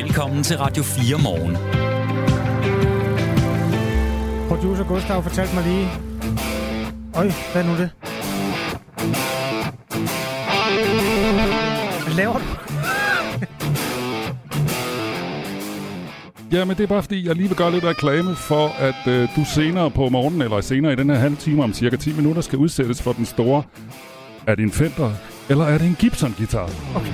Velkommen til Radio 4 morgen. Producer Gustav fortalte mig lige... Øj, hvad er nu det? Hvad laver du? Ja, men det er bare fordi, jeg lige vil gøre lidt reklame for, at du senere på morgenen, eller senere i den her halve time om cirka 10 minutter, skal udsættes for den store... Er det en Fender, eller er det en Gibson-guitar? Okay.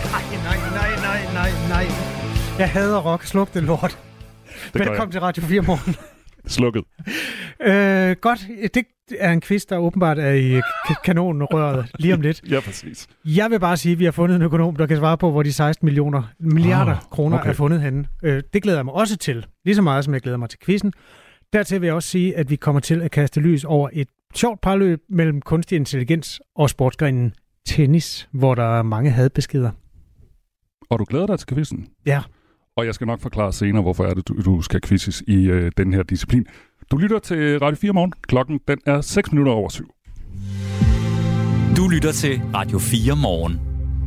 Nej. Jeg hader rock. Sluk det lort. Velkommen til Radio 4 morgen. Slukket. Godt. Det er en quiz, der åbenbart er i kanonrøret lige om lidt. Ja, præcis. Jeg vil bare sige, at vi har fundet en økonom, der kan svare på, hvor de 16 milliarder kroner er fundet henne. Det glæder jeg mig også til. Lige så meget, som jeg glæder mig til quizzen. Dertil vil jeg også sige, at vi kommer til at kaste lys over et sjovt parløb mellem kunstig intelligens og sportsgrenen tennis, hvor der er mange hadbeskeder. Og du glæder dig til quizzen? Ja. Og jeg skal nok forklare senere, hvorfor er det, du skal quizzes i den her disciplin. Du lytter til Radio 4 morgen. Klokken den er 7:06. Du lytter til Radio 4 morgen.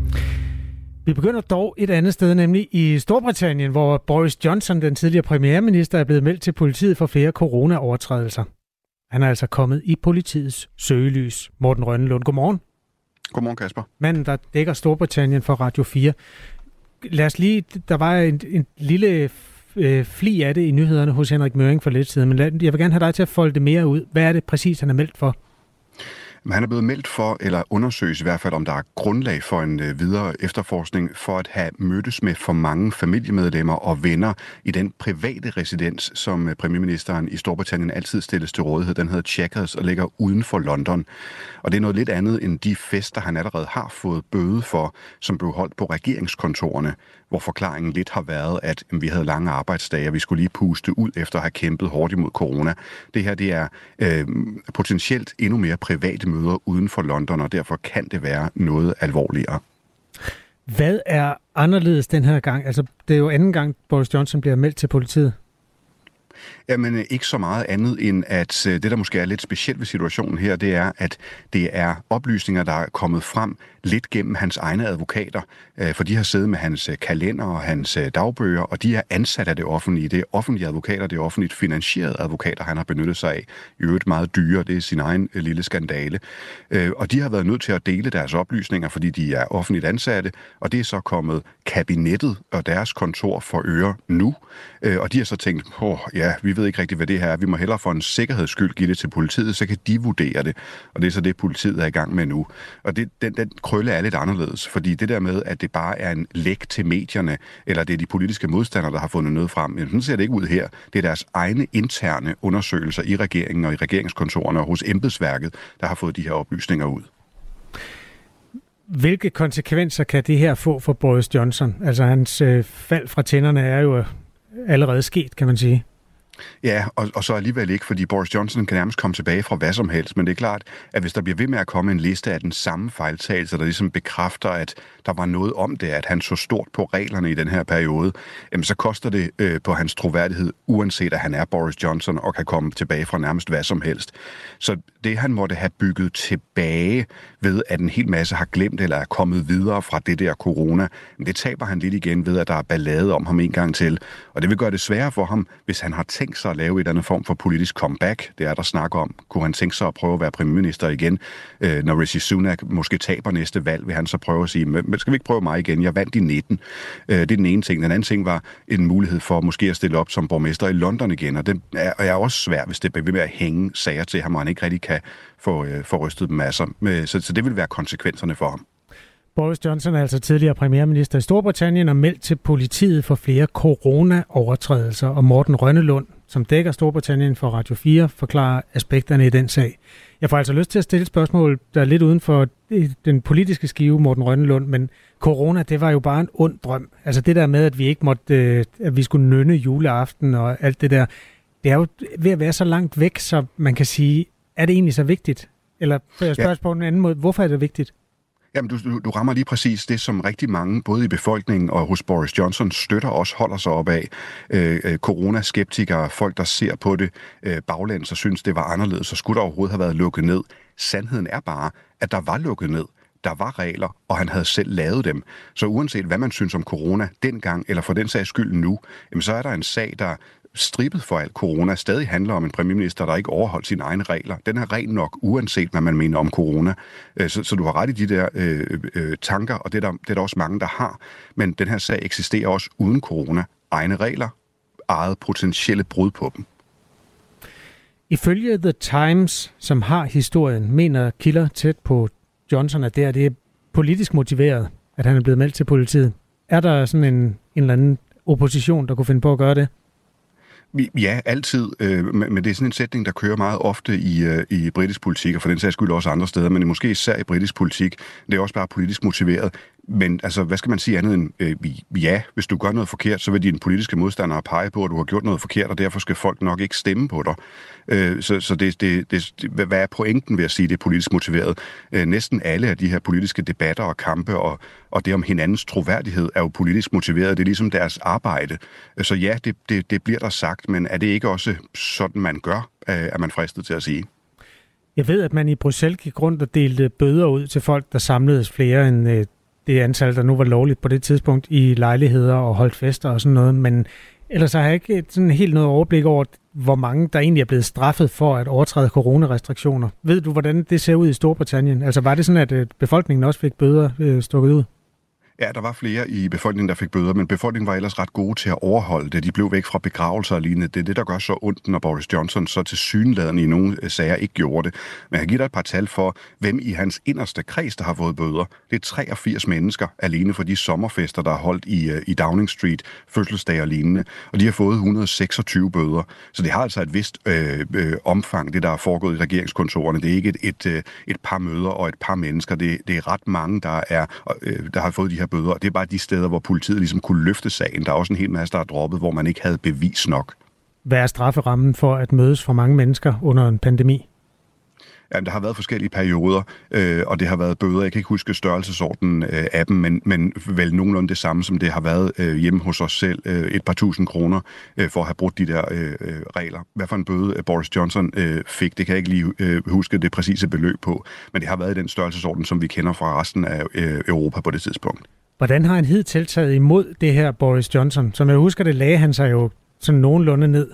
Vi begynder dog et andet sted, nemlig i Storbritannien, hvor Boris Johnson, den tidligere premierminister, er blevet meldt til politiet for flere corona-overtrædelser. Han er altså kommet i politiets søgelys. Morten Rønnelund, godmorgen. Godmorgen, Kasper. Manden, der dækker Storbritannien for Radio 4. Lad os lige, der var en lille fli af det i nyhederne hos Henrik Møring for lidt siden, men jeg vil gerne have dig til at folde det mere ud. Hvad er det præcis, han er meldt for? Han er blevet meldt for, eller undersøges i hvert fald, om der er grundlag for en videre efterforskning for at have mødtes med for mange familiemedlemmer og venner i den private residens, som premierministeren i Storbritannien altid stilles til rådighed. Den hedder Chequers og ligger uden for London. Og det er noget lidt andet end de fester, han allerede har fået bøde for, som blev holdt på regeringskontorerne, hvor forklaringen lidt har været, at vi havde lange arbejdsdage, og vi skulle lige puste ud efter at have kæmpet hårdt imod corona. Det her, det er potentielt endnu mere private møder uden for London, og derfor kan det være noget alvorligere. Hvad er anderledes den her gang? Altså, det er jo anden gang, Boris Johnson bliver meldt til politiet. Jamen ikke så meget andet end, at det, der måske er lidt specielt ved situationen her, det er, at det er oplysninger, der er kommet frem lidt gennem hans egne advokater, for de har siddet med hans kalender og hans dagbøger, og de er ansat af det offentlige. Det er offentlige advokater, det er offentligt finansierede advokater, han har benyttet sig af. I øvrigt meget dyre, det er sin egen lille skandale. Og de har været nødt til at dele deres oplysninger, fordi de er offentligt ansatte, og det er så kommet kabinettet og deres kontor for øre nu. Og de har så tænkt, vi ved ikke rigtigt, hvad det her er. Vi må hellere for en sikkerheds skyld give det til politiet, så kan de vurdere det. Og det er så det, politiet er i gang med nu. Og den krølle er lidt anderledes, fordi det der med, at det bare er en læk til medierne, eller det er de politiske modstandere, der har fundet noget frem, men sådan ser det ikke ud her. Det er deres egne interne undersøgelser i regeringen og i regeringskontorerne og hos embedsværket, der har fået de her oplysninger ud. Hvilke konsekvenser kan det her få for Boris Johnson? Altså hans fald fra tænderne er jo allerede sket, kan man sige. Ja, og så alligevel ikke, fordi Boris Johnson kan nærmest komme tilbage fra hvad som helst, men det er klart, at hvis der bliver ved med at komme en liste af den samme fejltagelse, der ligesom bekræfter, at der var noget om det, at han så stort på reglerne i den her periode, så koster det på hans troværdighed, uanset at han er Boris Johnson og kan komme tilbage fra nærmest hvad som helst. Så det, han måtte have bygget tilbage ved, at en hel masse har glemt eller er kommet videre fra det der corona, det taber han lidt igen ved, at der er ballade om ham en gang til. Og det vil gøre det sværere for ham, hvis han har tænkt sig at lave et eller andet form for politisk comeback. Det er der snakker om. Kunne han tænke sig at prøve at være premierminister igen? Når Rishi Sunak måske taber næste valg, vil han så prøve at sige, men skal vi ikke prøve mig igen? Jeg vandt i 19. Det er den ene ting. Den anden ting var en mulighed for måske at stille op som borgmester i London igen, og det er også svært, hvis det bliver ved med at hænge sager til ham, og han ikke rigtig kan få rystet dem masser. Så det vil være konsekvenserne for ham. Boris Johnson er altså tidligere premierminister i Storbritannien og meldt til politiet for flere corona-overtrædelser, og Morten Rønnelund, som dækker Storbritannien for Radio 4, forklarer aspekterne i den sag. Jeg får altså lyst til at stille et spørgsmål, der er lidt uden for den politiske skive, Morten Rønnelund, men corona, det var jo bare en ond drøm. Altså det der med, at vi ikke måtte, at vi skulle nynne juleaften og alt det der, det er jo ved at være så langt væk, så man kan sige, er det egentlig så vigtigt? Eller for jeg spørger på en anden måde, hvorfor er det vigtigt? Jamen, du rammer lige præcis det, som rigtig mange, både i befolkningen og hos Boris Johnson, støtter også holder sig op af. Coronaskeptikere, folk, der ser på det baglæns og synes, det var anderledes, så skulle der overhovedet have været lukket ned. Sandheden er bare, at der var lukket ned. Der var regler, og han havde selv lavet dem. Så uanset hvad man synes om corona dengang, eller for den sags skyld nu, jamen så er der en sag, der strippet for alt corona stadig handler om en premierminister, der ikke overholdt sine egne regler. Den er ren nok, uanset hvad man mener om corona. Så du har ret i de der tanker, og det er der også mange, der har. Men den her sag eksisterer også uden corona. Egne regler, eget potentielle brud på dem. Ifølge The Times, som har historien, mener kilder tæt på Johnson, at det er politisk motiveret, at han er blevet meldt til politiet. Er der sådan en eller anden opposition, der kunne finde på at gøre det? Ja, altid. Men det er sådan en sætning, der kører meget ofte i britisk politik, og for den sags skyld også andre steder, men måske især i britisk politik. Det er også bare politisk motiveret. Men altså, hvad skal man sige andet end, ja, hvis du gør noget forkert, så vil dine politiske modstandere pege på, at du har gjort noget forkert, og derfor skal folk nok ikke stemme på dig. Så hvad er pointen ved at sige, det er politisk motiveret? Næsten alle af de her politiske debatter og kampe og det om hinandens troværdighed er jo politisk motiveret. Det er ligesom deres arbejde. Så ja, det bliver der sagt, men er det ikke også sådan, man gør, er man fristet til at sige? Jeg ved, at man i Bruxelles gik rundt og delte bøder ud til folk, der samledes flere end det antal, der nu var lovligt på det tidspunkt i lejligheder og holdt fester og sådan noget. Men ellers har jeg ikke sådan helt noget overblik over, hvor mange der egentlig er blevet straffet for at overtræde coronarestriktioner. Ved du, hvordan det ser ud i Storbritannien? Altså var det sådan, at befolkningen også fik bøder stukket ud? Ja, der var flere i befolkningen, der fik bøder, men befolkningen var ellers ret gode til at overholde det. De blev væk fra begravelser og lignende. Det er det, der gør så ondt, når Boris Johnson så tilsyneladende i nogle sager ikke gjorde det. Men jeg kan give dig et par tal for, hvem i hans inderste kreds, der har fået bøder. Det er 83 mennesker alene for de sommerfester, der er holdt i Downing Street, fødselsdage og lignende. Og de har fået 126 bøder. Så det har altså et vist omfang, det der er foregået i regeringskontorerne. Det er ikke et par møder og et par mennesker. Det er ret mange, der har fået de her bøder, og det er bare de steder, hvor politiet ligesom kunne løfte sagen. Der er også en hel masse, der er droppet, hvor man ikke havde bevis nok. Hvad er strafferammen for at mødes for mange mennesker under en pandemi? Ja, der har været forskellige perioder, og det har været bøder. Jeg kan ikke huske størrelsesordenen af dem, men vel nogenlunde det samme, som det har været hjemme hos os selv. Et par tusind kroner for at have brudt de der regler. Hvad for en bøde Boris Johnson fik, det kan jeg ikke lige huske det præcise beløb på, men det har været i den størrelsesorden, som vi kender fra resten af Europa på det tidspunkt. Hvordan har han hidtil taget imod det her Boris Johnson? Som jeg husker, det lagde han sig jo sådan nogenlunde ned.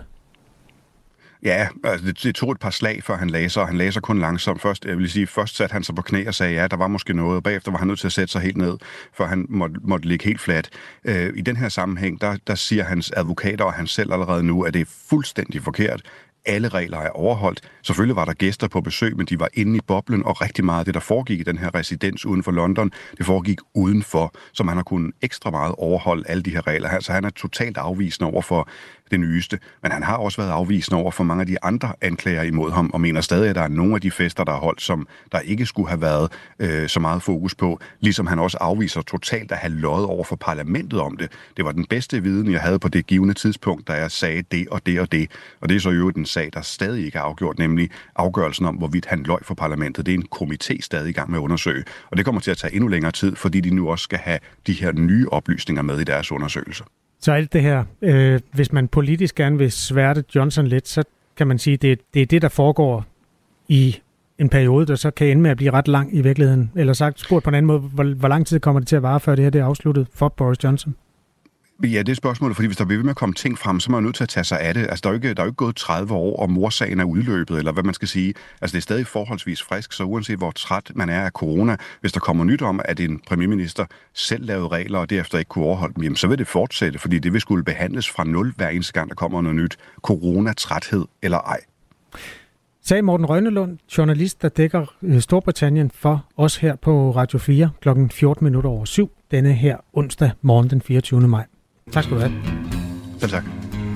Ja, altså det tog et par slag, før han lagde sig, og han lagde sig kun langsomt. Først satte han sig på knæ og sagde, ja, der var måske noget, og bagefter var han nødt til at sætte sig helt ned, før han måtte ligge helt fladt. I den her sammenhæng, der siger hans advokater og han selv allerede nu, at det er fuldstændig forkert. Alle regler er overholdt. Selvfølgelig var der gæster på besøg, men de var inde i boblen, og rigtig meget af det, der foregik i den her residens uden for London, det foregik udenfor, så man har kunnet ekstra meget overholde alle de her regler. Altså han er totalt afvisende over for det nyeste, men han har også været afvisende over for mange af de andre anklager imod ham, og mener stadig, at der er nogle af de fester, der er holdt, som der ikke skulle have været så meget fokus på, ligesom han også afviser totalt at have løjet over for parlamentet om det. Det var den bedste viden, jeg havde på det givne tidspunkt, da jeg sagde det og det og det, og det er så jo den sag, der stadig ikke er afgjort, nemlig afgørelsen om, hvorvidt han løj for parlamentet. Det er en komité stadig i gang med at undersøge, og det kommer til at tage endnu længere tid, fordi de nu også skal have de her nye oplysninger med i deres undersøgelser. Så alt det her, hvis man politisk gerne vil sværte Johnson lidt, så kan man sige, det er det, der foregår i en periode, der så kan ende med at blive ret lang i virkeligheden. Eller sagt, spurgt på en anden måde, hvor lang tid kommer det til at vare, før det her det er afsluttet for Boris Johnson? Ja, det er spørgsmålet, fordi hvis der bliver ved med at komme ting frem, så er man nødt til at tage sig af det. Altså, der er jo ikke gået 30 år, og morsagen er udløbet, eller hvad man skal sige. Altså, det er stadig forholdsvis frisk, så uanset hvor træt man er af corona, hvis der kommer nyt om, at en premierminister selv lavede regler, og derefter ikke kunne overholde dem, jamen, så vil det fortsætte, fordi det vil skulle behandles fra 0 hver eneste gang, der kommer noget nyt. Corona-træthed eller ej. Sagde Morten Rønnelund, journalist, der dækker Storbritannien for os her på Radio 4 klokken 7:14 denne her onsdag morgen den 24. maj. Tak skal du have. Selv tak.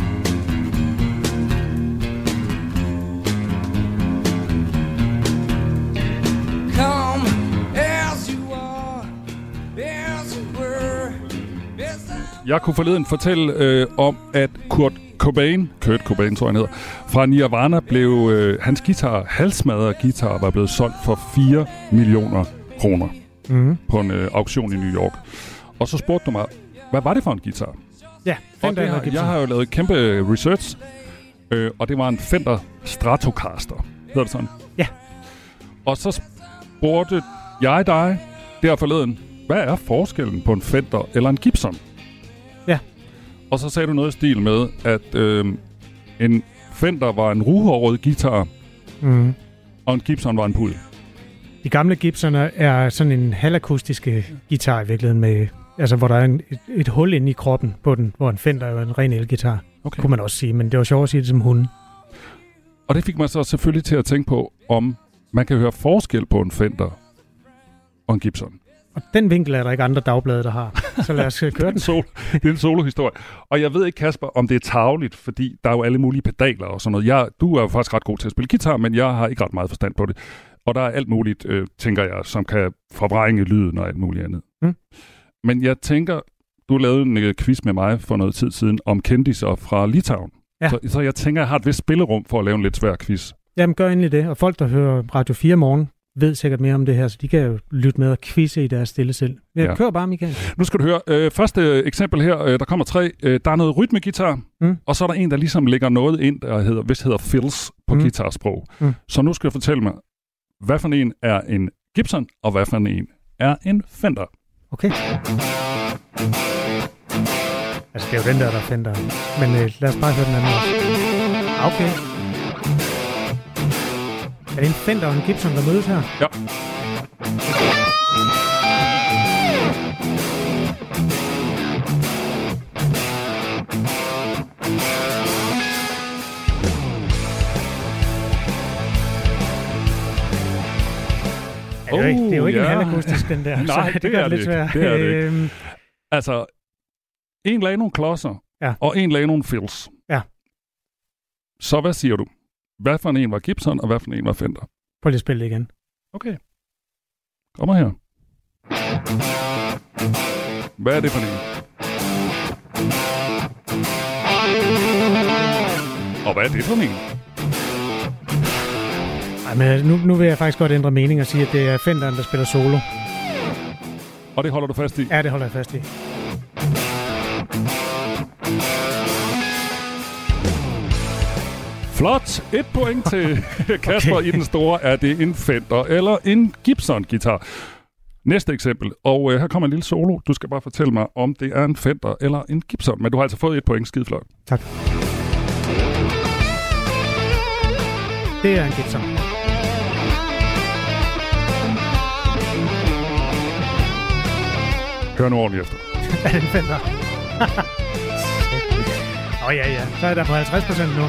Jeg kunne forleden fortælle om, at Kurt Cobain, tror jeg han hedder, fra Nirvana blev hans halssmadrede guitar var blevet solgt for 4 millioner kroner på en auktion i New York. Og så spurgte du mig, hvad var det for en guitar? Ja, jeg har jo lavet kæmpe research, og det var en Fender Stratocaster. Hedder det sådan? Ja. Og så spurgte jeg dig, der forleden, hvad er forskellen på en Fender eller en Gibson? Ja. Og så sagde du noget i stil med, at en Fender var en ruhåret guitar, og en Gibson var en puddel. De gamle Gibsoner er sådan en halvakustiske guitar i virkeligheden, med, altså, hvor der er et hul inde i kroppen på den, hvor en Fender er en ren elgitar, kunne man også sige, men det var sjovt at sige det som hunden. Og det fik mig så selvfølgelig til at tænke på, om man kan høre forskel på en Fender og en Gibson. Og den vinkel er der ikke andre dagblade, der har. Så lad os køre den. Det er en solohistorie. Og jeg ved ikke, Kasper, om det er tarveligt, fordi der er jo alle mulige pedaler og sådan noget. Du er jo faktisk ret god til at spille guitar, men jeg har ikke ret meget forstand på det. Og der er alt muligt, tænker jeg, som kan forvrænge lyden og alt muligt andet. Men jeg tænker, du lavede en quiz med mig for noget tid siden om kendiser fra Litauen. Ja. Så jeg tænker, jeg har et vist spillerum for at lave en lidt svær quiz. Jamen, gør endelig det. Og folk, der hører Radio 4 morgen, ved sikkert mere om det her, så de kan jo lytte med og quizze i deres stille selv. Kør bare, Michael. Nu skal du høre. Første eksempel her, der kommer 3. Der er noget rytmegitar, og så er der en, der ligesom lægger noget ind, der hedder fills på guitarsprog. Så nu skal du fortælle mig, hvad for en er en Gibson, og hvad for en er en Fender. Okay. Altså, det er jo den der er Fender. Men lad os bare høre den anden også. Okay. Er det en Fender og en Gibson, der mødes her? Ja. Det er jo ikke en halvakustisk, den der. Nej, så det gør det lidt svært. Det er det ikke. Altså, en lagde nogle klodser, og en lagde nogle fills. Ja. Så hvad siger du? Hvad for en var Gibson, og hvad for en var Fender? Prøv lige at spille det igen. Okay. Kommer her. Hvad er det for en? Og hvad er det for en? Ej, men nu vil jeg faktisk godt ændre mening og sige, at det er Fenderen, der spiller solo. Og det holder du fast i? Ja, det holder jeg fast i. Flot. 1 point til Kasper okay. I den store. Er det en Fender eller en Gibson-guitar? Næste eksempel. Og her kommer en lille solo. Du skal bare fortælle mig, om det er en Fender eller en Gibson. Men du har altså fået 1 point. Skide flot. Tak. Det er en Gibson. Hør nu ordentligt efter. Er det en Fender? Ja. Så er der på 50% nu.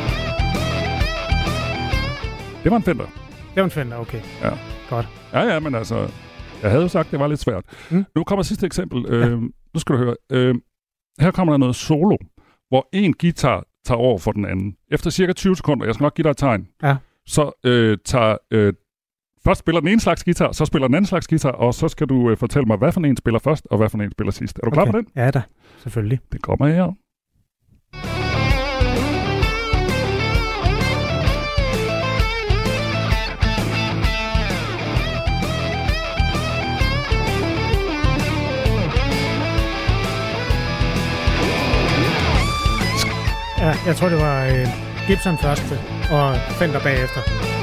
Det var en Fender. Det var en Fender, okay. Ja. Godt. Ja, men altså, jeg havde jo sagt, det var lidt svært. Nu kommer sidste eksempel. Nu skal du høre. Her kommer der noget solo, hvor en guitar tager over for den anden. Efter cirka 20 sekunder, jeg skal nok give dig et tegn, så først spiller den ene slags guitar, så spiller den anden slags guitar, og så skal du fortælle mig, hvad for en spiller først, og hvad for en spiller sidst. Er du klar på den? Ja da, selvfølgelig. Det kommer her. Ja, jeg tror, det var Gibson første, og Fender bagefter.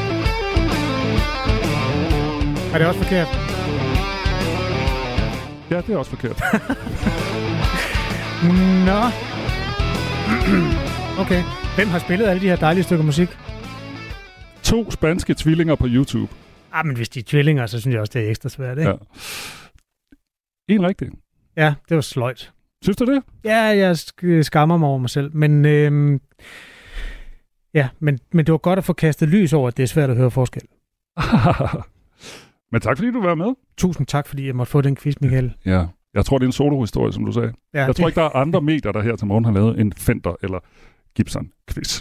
Er det også forkert? Ja, det er også forkert. Nå. Okay. Hvem har spillet alle de her dejlige stykker musik? 2 spanske tvillinger på YouTube. Men hvis de er tvillinger, så synes jeg også, det er ekstra svært, ikke? Ja. En rigtig. Ja, det var sløjt. Synes du det? Ja, jeg skammer mig over mig selv. Men, men det var godt at få kastet lys over, at det er svært at høre forskel. Men tak, fordi du var med. Tusind tak, fordi jeg måtte få den quiz, Michael. Ja, jeg tror, det er en solohistorie, som du sagde. Ja, jeg tror ikke, der er andre medier, der her til morgen har lavet en Fender eller Gibson-quiz.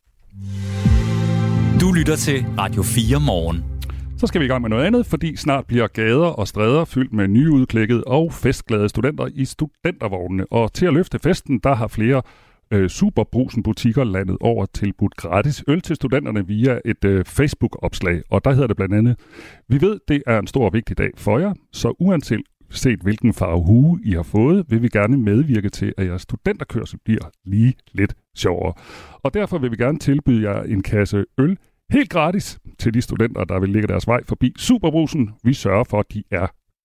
Du lytter til Radio 4 morgen. Så skal vi i gang med noget andet, fordi snart bliver gader og stræder fyldt med nyudklækkede og festglade studenter i studentervognene. Og til at løfte festen, der har flere Superbrugsen-butikker landet over tilbudt gratis øl til studenterne via et Facebook-opslag. Og der hedder det blandt andet: vi ved, det er en stor og vigtig dag for jer, så uanset hvilken farve hue I har fået, vil vi gerne medvirke til, at jeres studenterkørsel bliver lige lidt sjovere. Og derfor vil vi gerne tilbyde jer en kasse øl helt gratis til de studenter, der vil lægge deres vej forbi Superbrugsen. Vi sørger for, at de er godt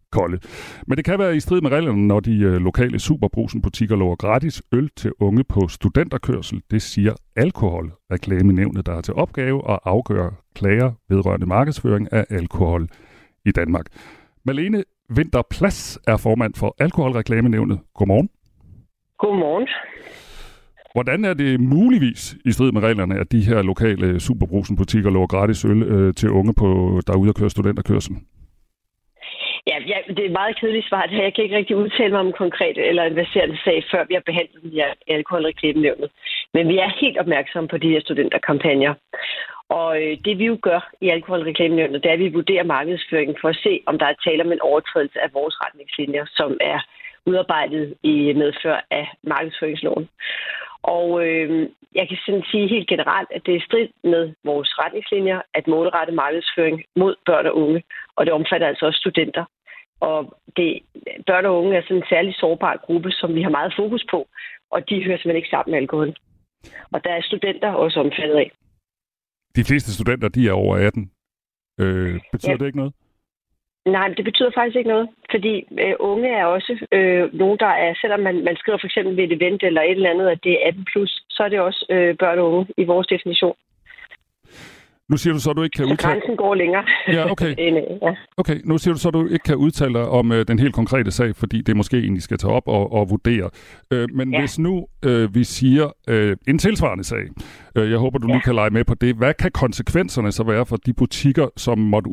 kolde. Men det kan være i strid med reglerne, når de lokale Superbrugsen-butikker lover gratis øl til unge på studenterkørsel. Det siger Alkoholreklamenævnet, der har til opgave at afgøre klager vedrørende markedsføring af alkohol i Danmark. Malene Winther-Plads er formand for Alkoholreklamenævnet. Godmorgen. Godmorgen. Hvordan er det muligvis i strid med reglerne, at de her lokale Superbrugsen-butikker lover gratis øl til unge, der er ude at køre studenterkørsel? Ja, det er et meget kedeligt svar. Jeg kan ikke rigtig udtale mig om en konkret eller en verserende sag, før vi har behandlet den her Alkoholreklamenævnet. Men vi er helt opmærksomme på de her studenterkampagner. Og det vi jo gør i Alkoholreklamenævnet, det er, at vi vurderer markedsføringen for at se, om der er tale om en overtrædelse af vores retningslinjer, som er udarbejdet i medfør af markedsføringsloven. Og jeg kan sådan sige helt generelt, at det er i strid med vores retningslinjer at målrette markedsføring mod børn og unge. Og det omfatter altså også studenter. Og børn og unge er sådan en særlig sårbar gruppe, som vi har meget fokus på. Og de hører simpelthen ikke sammen med alkohol. Og der er studenter også omfattet af. De fleste studenter, de er over 18. Betyder det ikke noget? Nej, det betyder faktisk ikke noget, fordi unge er også nogen, der er, selvom man skriver for eksempel ved et event eller et eller andet, at det er 18+, så er det også børn og unge i vores definition. Nu siger du så, at du ikke kan udtale... Grænsen går længere. Ja, okay. Okay, nu siger du så, at du ikke kan udtale dig om den helt konkrete sag, fordi det måske egentlig skal tage op og vurdere. Men hvis nu vi siger en tilsvarende sag, jeg håber, du lige kan lege med på det. Hvad kan konsekvenserne så være for de butikker, som måtte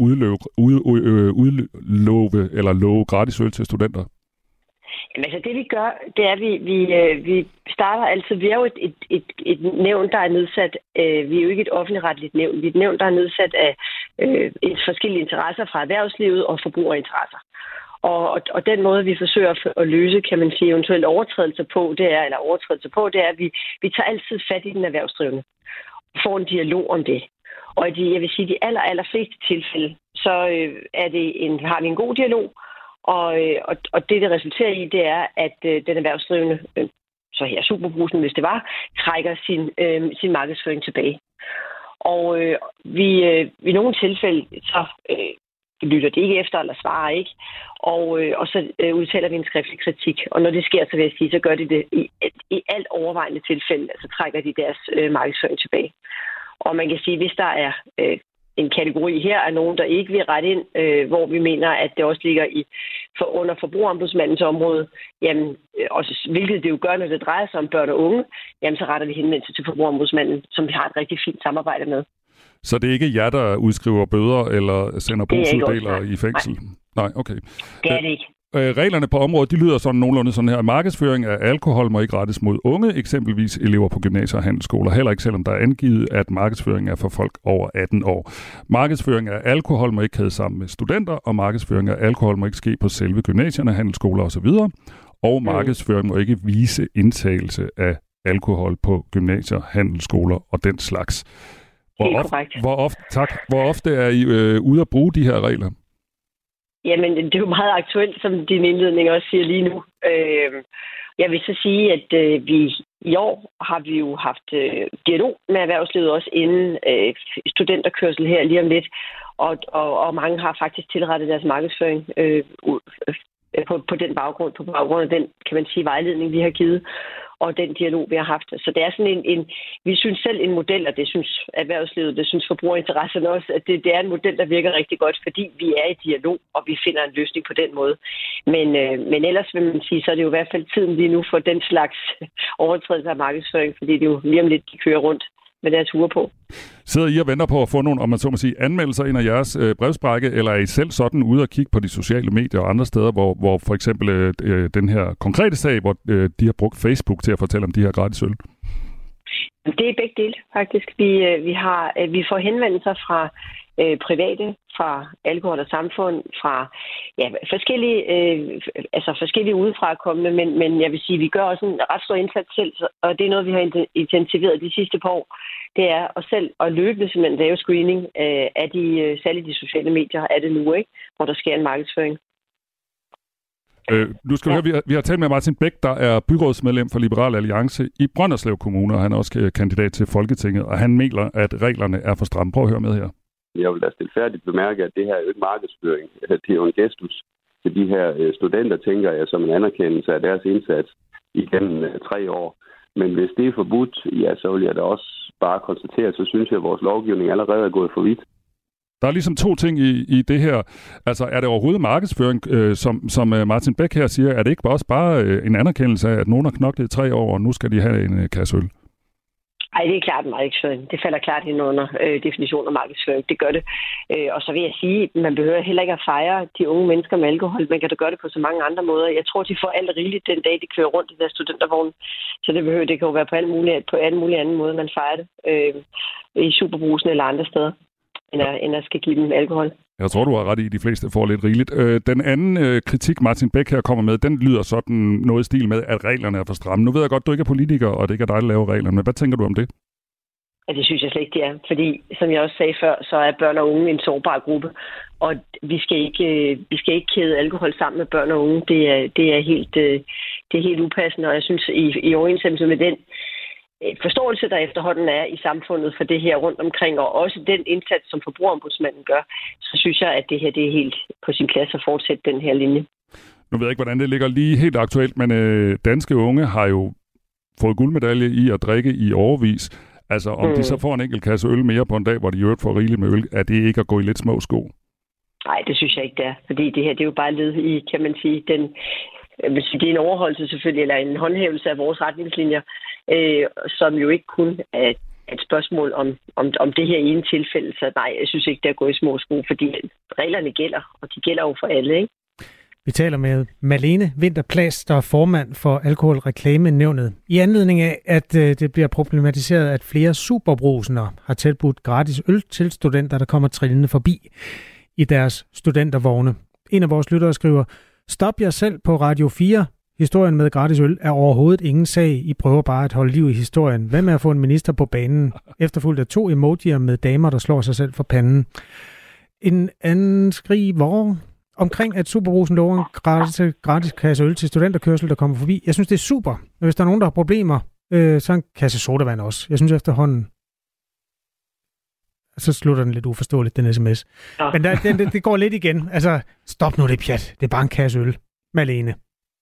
udlove eller love gratis øl til studenter? Jamen, altså det vi gør, det er, at vi starter altid. Vi er jo et nævn, der er nedsat. Vi er jo ikke et offentligretligt nævn. Vi er et nævn, der er nedsat af forskellige interesser fra erhvervslivet og forbrugerinteresser. Og den måde, vi forsøger at løse, kan man sige, eventuelle overtrædelser på, det er, at vi tager altid fat i den erhvervsdrivende og får en dialog om det. Og jeg vil sige, de allerfleste tilfælde, så har vi en god dialog. Og det resulterer i, det er, at den erhvervsdrivende, så her Superbrugsen, hvis det var, trækker sin markedsføring tilbage. Og i nogle tilfælde, så lytter det ikke efter, eller svarer ikke. Og så udtaler vi en skriftlig kritik. Og når det sker, så vil jeg sige, så gør de det i alt overvejende tilfælde, altså trækker de deres markedsføring tilbage. Og man kan sige, hvis der er en kategori her af nogen, der ikke vil rette ind, hvor vi mener, at det også ligger under forbrugerombudsmandens område, jamen, også, hvilket det jo gør, når det drejer sig om børn og unge, jamen, så retter vi henvendelse til forbrugerombudsmanden, som vi har et rigtig fint samarbejde med. Så det er ikke jer, der udskriver bøder eller sender brugsuddelere i fængsel? Nej, okay. Det er det ikke. Reglerne på området, de lyder sådan nogenlunde sådan her. Markedsføring af alkohol må ikke rettes mod unge, eksempelvis elever på gymnasier og handelsskoler, heller ikke selvom der er angivet, at markedsføring er for folk over 18 år. Markedsføring af alkohol må ikke kædes sammen med studenter, og markedsføring af alkohol må ikke ske på selve gymnasierne, handelsskoler osv. Og markedsføring må ikke vise indtagelse af alkohol på gymnasier, handelsskoler og den slags. Hvor ofte er I ude at bruge de her regler? Jamen, det er jo meget aktuelt, som din indledning også siger lige nu. Jeg vil så sige, at i år har vi jo haft dialog med erhvervslivet også inden studenterkørsel her lige om lidt. Og mange har faktisk tilrettet deres markedsføring på den baggrund, på baggrund af den, kan man sige, vejledning, vi har givet, og den dialog, vi har haft. Så det er sådan vi synes selv en model, og det synes erhvervslivet, det synes forbrugerinteresserne også, at det er en model, der virker rigtig godt, fordi vi er i dialog, og vi finder en løsning på den måde. Men ellers vil man sige, så er det jo i hvert fald tiden lige nu for den slags overtrædelse af markedsføring, fordi det er jo lige om lidt, de kører rundt med deres huer på. Sidder I og venter på at få nogle, om man så må sige, anmeldelser ind af jeres brevsprække, eller er I selv sådan ude og kigge på de sociale medier og andre steder, hvor for eksempel den her konkrete sag, hvor de har brugt Facebook til at fortælle om de her gratis øl? Det er begge dele, faktisk. Vi får henvendelser fra private, fra Alkohol og Samfund, fra forskellige udefra kommende, men jeg vil sige, vi gør også en ret stor indsats selv, og det er noget, vi har intensiveret de sidste par år. Det er os selv at løbende simpelthen lave screening af særligt de sociale medier af det nu, ikke? Hvor der sker en markedsføring. Nu skal vi høre, vi har talt med Martin Bæk, der er byrådsmedlem for Liberal Alliance i Brønderslev Kommune, og han er også kandidat til Folketinget, og han mener, at reglerne er for stramme. Prøv at høre med her. Jeg vil da stilfærdigt bemærke, at det her er jo ikke markedsføring. Det er jo en gestus. til de her studenter, tænker jeg, som en anerkendelse af deres indsats igennem 3 år. Men hvis det er forbudt, ja, så vil jeg da også bare konstatere, så synes jeg, at vores lovgivning allerede er gået for vidt. Der er ligesom 2 ting i det her. Altså, er det overhovedet markedsføring, som Martin Beck her siger? Er det ikke også bare en anerkendelse af, at nogen har knoklet i 3 år, og nu skal de have en kasse øl? Ej, det er klart markedsføring. Det falder klart ind under definitionen af markedsføring. Det gør det. Og så vil jeg sige, at man behøver heller ikke at fejre de unge mennesker med alkohol. Man kan da gøre det på så mange andre måder. Jeg tror, de får alt rigeligt den dag, de kører rundt i deres studentervogn. Så det kan jo være på alle mulige anden måde, man fejrer det. I Superbrusen eller andre steder, end at skal give dem alkohol. Jeg tror, du har ret i, de fleste får lidt rigeligt. Den anden kritik, Martin Beck her kommer med, den lyder sådan noget i stil med, at reglerne er for stramme. Nu ved jeg godt, du ikke er politiker, og det ikke er dig, der laver reglerne, men hvad tænker du om det? Ja, det synes jeg slet ikke, det er. Fordi, som jeg også sagde før, så er børn og unge en sårbar gruppe, og vi skal ikke kæde alkohol sammen med børn og unge. Det er helt upassende, og jeg synes, i overensstemmelse med den forståelse, der efterhånden er i samfundet for det her rundt omkring, og også den indsats, som Forbrugerombudsmanden gør, så synes jeg, at det her det er helt på sin plads at fortsætte den her linje. Nu ved jeg ikke, hvordan det ligger lige helt aktuelt, men danske unge har jo fået guldmedalje i at drikke i årevis. Altså, om de så får en enkelt kasse øl mere på en dag, hvor de i øvrigt får rigeligt med øl, er det ikke at gå i lidt små sko? Nej, det synes jeg ikke, det er. Fordi det her, det er jo bare led i, kan man sige, det er en overholdelse selvfølgelig, eller en håndhævelse af vores retningslinjer, som jo ikke kun er et spørgsmål om det her ene tilfælde. Så nej, jeg synes ikke, det er gået i små sko, fordi reglerne gælder, og de gælder jo for alle, ikke? Vi taler med Malene Winther-Plads, der er formand for Alkoholreklamenævnet. I anledning af, at det bliver problematiseret, at flere superbrusende har tilbudt gratis øl til studenter, der kommer trillende forbi i deres studentervogne. En af vores lyttere skriver, stop jer selv på Radio 4. Historien med gratis øl er overhovedet ingen sag. I prøver bare at holde liv i historien. Hvad med at få en minister på banen? Efterfulgt af 2 emojier med damer, der slår sig selv for panden. En anden skriver omkring, at Superbrusen lover en gratis kasse øl til studenterkørsel, der kommer forbi. Jeg synes, det er super. Hvis der er nogen, der har problemer, så en kasse sodavand også. Jeg synes efterhånden, så slutter den lidt uforståeligt, den sms. Ja. Men det går lidt igen. Altså, stop nu det pjat. Det er bare en kasse øl. Malene.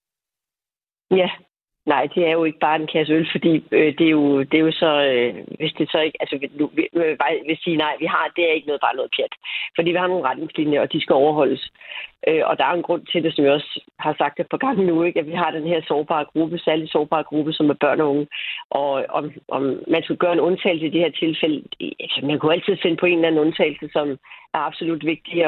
Ja, nej, det er jo ikke bare en kasse øl, fordi det er jo så, hvis det så ikke, altså vil sige nej, det er ikke bare noget pjat. Fordi vi har nogle retningslinjer, og de skal overholdes. Og der er en grund til det, som jeg også har sagt et par gange nu, ikke, at vi har den her sårbare gruppe, særlig sårbare gruppe, som er børn og unge. Og om man skulle gøre en undtagelse i det her tilfælde, altså man kunne altid finde på en eller anden undtagelse, som er absolut vigtig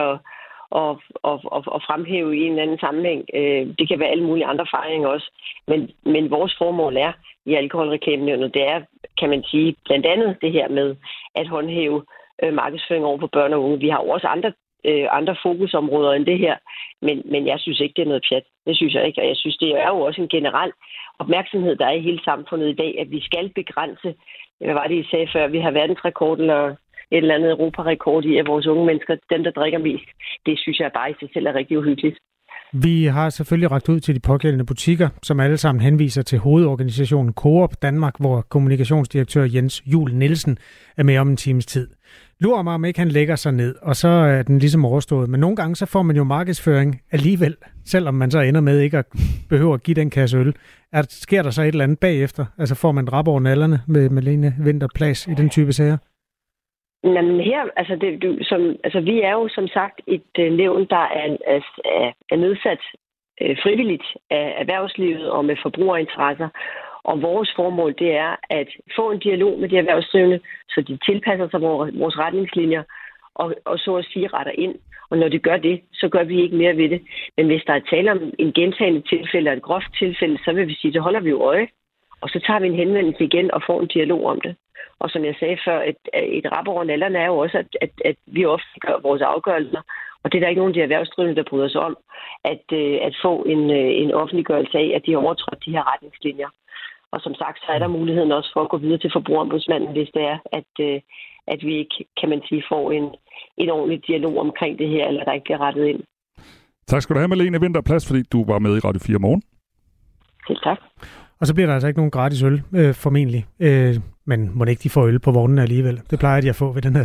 og fremhæve i en eller anden sammenhæng. Det kan være alle mulige andre fejringer også. Men vores formål er i Alkoholreklamenævnet, det er, kan man sige, blandt andet det her med at håndhæve markedsføring over for børn og unge. Vi har jo også andre fokusområder end det her, men jeg synes ikke, det er noget pjat. Det synes jeg ikke, og jeg synes, det er jo også en generel opmærksomhed, der er i hele samfundet i dag, at vi skal begrænse, hvad var det, I sagde før, vi har verdensrekord eller et eller andet europarekord i, at vores unge mennesker, dem der drikker mest, det synes jeg bare i sig selv er rigtig uhyggeligt. Vi har selvfølgelig rakt ud til de pågældende butikker, som alle sammen henviser til hovedorganisationen Coop Danmark, hvor kommunikationsdirektør Jens Juel Nielsen er med om en times tid. Lurer mig, om ikke han lægger sig ned, og så er den ligesom overstået. Men nogle gange så får man jo markedsføring alligevel, selvom man så ender med ikke at behøve at give den kasse øl. Sker der så et eller andet bagefter? Altså får man rap over nallerne med Malene Winther-Plads i den type sager? Jamen her, altså vi er jo som sagt et nævn, der er nedsat frivilligt af erhvervslivet og med forbrugerinteresser. Og vores formål, det er at få en dialog med de erhvervsdrivende, så de tilpasser sig vores retningslinjer og så at sige retter ind. Og når de gør det, så gør vi ikke mere ved det. Men hvis der er tale om en gentagende tilfælde eller et groft tilfælde, så vil vi sige, så holder vi jo øje. Og så tager vi en henvendelse igen og får en dialog om det. Og som jeg sagde før, et rap over nallerne er jo også, at vi ofte gør vores afgørelser. Og det er der ikke nogen af de erhvervsdrivende, der bryder sig om, at få en offentliggørelse af, at de har overtrådt de her retningslinjer. Og som sagt, så er der muligheden også for at gå videre til Forbrugerombudsmanden, hvis det er, at vi ikke, kan man sige, får en ordentlig dialog omkring det her, eller der ikke bliver rettet ind. Tak skal du have, Malene Winther-Plads, fordi du var med i Radio 4 morgen. Helt tak. Og så bliver der altså ikke nogen gratis øl, formentlig. Men må ikke de få øl på vognen alligevel? Det plejer de at få ved den her tid.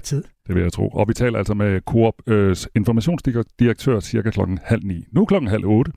Det vil jeg tro. Og vi taler altså med Coop informationsdirektør cirka 8:30. Nu 8:30.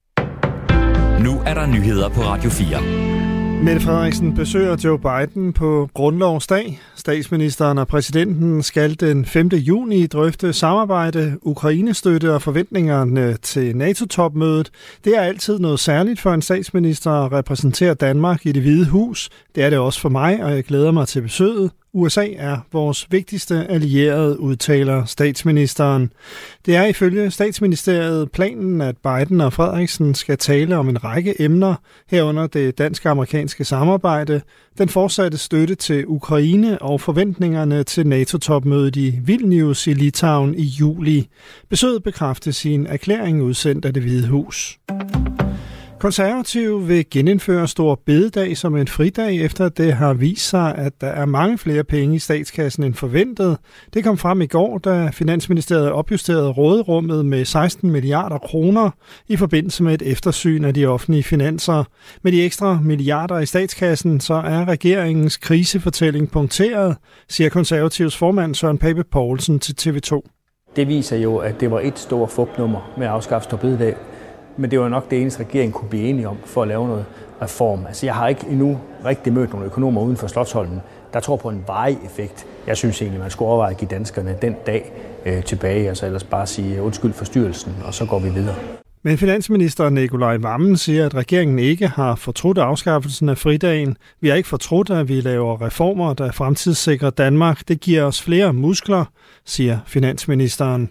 Nu er der nyheder på Radio 4. Mette Frederiksen besøger Joe Biden på grundlovsdag. Statsministeren og præsidenten skal den 5. juni drøfte samarbejde, Ukraine-støtte og forventningerne til NATO-topmødet. Det er altid noget særligt for en statsminister at repræsentere Danmark i Det Hvide Hus. Det er det også for mig, og jeg glæder mig til besøget. USA er vores vigtigste allierede, udtaler statsministeren. Det er ifølge statsministeriet planen, at Biden og Frederiksen skal tale om en række emner, herunder det dansk-amerikanske samarbejde, den fortsatte støtte til Ukraine og forventningerne til NATO-topmødet i Vilnius i Litauen i juli. Besøget bekræftes i en erklæring udsendt af Det Hvide Hus. Konservative vil genindføre Store Bededag som en fridag, efter det har vist sig, at der er mange flere penge i statskassen end forventet. Det kom frem i går, da Finansministeriet opjusterede råderummet med 16 milliarder kroner i forbindelse med et eftersyn af de offentlige finanser. Med de ekstra milliarder i statskassen, så er regeringens krisefortælling punkteret, siger Konservativs formand Søren Pape Poulsen til TV2. Det viser jo, at det var et stort fupnummer med at afskaffe Store Bededag. Men det var nok det eneste, regeringen kunne blive enige om for at lave noget reform. Altså, jeg har ikke endnu rigtig mødt nogle økonomer uden for Slotsholmen, der tror på en varig effekt. Jeg synes egentlig, man skulle overveje at give danskerne den dag tilbage, altså ellers bare sige undskyld for styrelsen, og så går vi videre. Men finansminister Nicolai Wammen siger, at regeringen ikke har fortrudt afskaffelsen af fridagen. Vi har ikke fortrudt, at vi laver reformer, der fremtidssikrer Danmark. Det giver os flere muskler, siger finansministeren.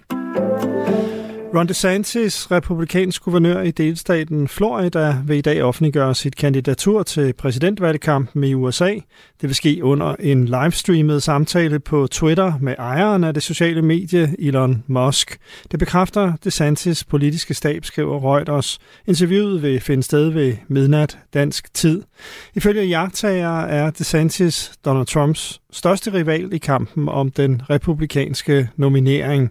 Ron DeSantis, republikansk guvernør i delstaten Florida, vil i dag offentliggøre sit kandidatur til præsidentvalgkampen i USA. Det vil ske under en livestreamet samtale på Twitter med ejeren af det sociale medie Elon Musk. Det bekræfter DeSantis politiske stab, skriver Reuters. Interviewet vil finde sted ved midnat dansk tid. Ifølge iagttagere er DeSantis Donald Trumps største rival i kampen om den republikanske nominering.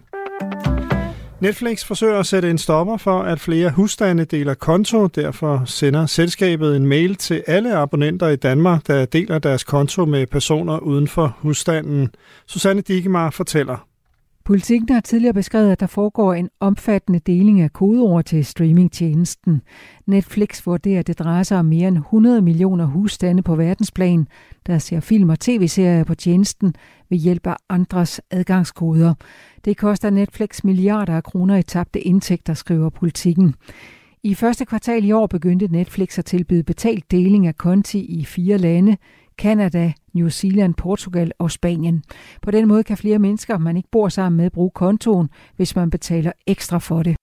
Netflix forsøger at sætte en stopper for, at flere husstande deler konto. Derfor sender selskabet en mail til alle abonnenter i Danmark, der deler deres konto med personer uden for husstanden. Susanne Dikemar fortæller. Politikken har tidligere beskrevet, at der foregår en omfattende deling af kodeord til streamingtjenesten. Netflix vurderer, at det drejer sig om mere end 100 millioner husstande på verdensplan, der ser film og tv-serier på tjenesten ved hjælp af andres adgangskoder. Det koster Netflix milliarder af kroner i tabte indtægter, skriver Politikken. I første kvartal i år begyndte Netflix at tilbyde betalt deling af konti i 4 lande: Canada, New Zealand, Portugal og Spanien. På den måde kan flere mennesker, man ikke bor sammen med, bruge kontoen, hvis man betaler ekstra for det.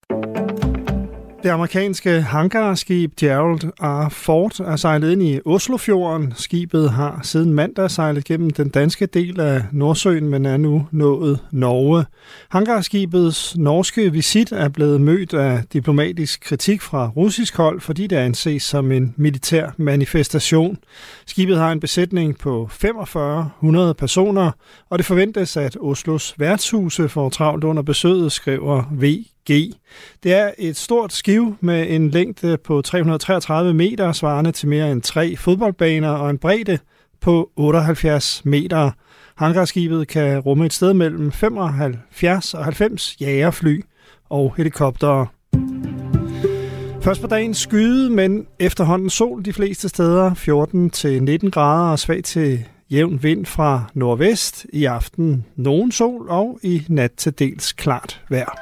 Det amerikanske hangarskib Gerald R. Ford er sejlet ind i Oslofjorden. Skibet har siden mandag sejlet gennem den danske del af Nordsøen, men er nu nået Norge. Hangarskibets norske visit er blevet mødt af diplomatisk kritik fra russisk hold, fordi det anses som en militær manifestation. Skibet har en besætning på 4500 personer, og det forventes, at Oslos værtshuse får travlt under besøget, skriver VG. Det er et stort skib med en længde på 333 meter, svarende til mere end 3 fodboldbaner, og en bredde på 78 meter. Hangarskibet kan rumme et sted mellem 75 og 90 jagerfly og helikoptere. Først på dagen skyde, men efterhånden sol de fleste steder, 14-19 grader og svag til jævn vind fra nordvest. I aften nogen sol og i nat til dels klart vejr.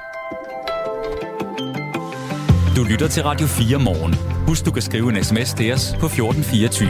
Du lytter til Radio 4 morgen. Husk, du kan skrive en sms til os på 1424.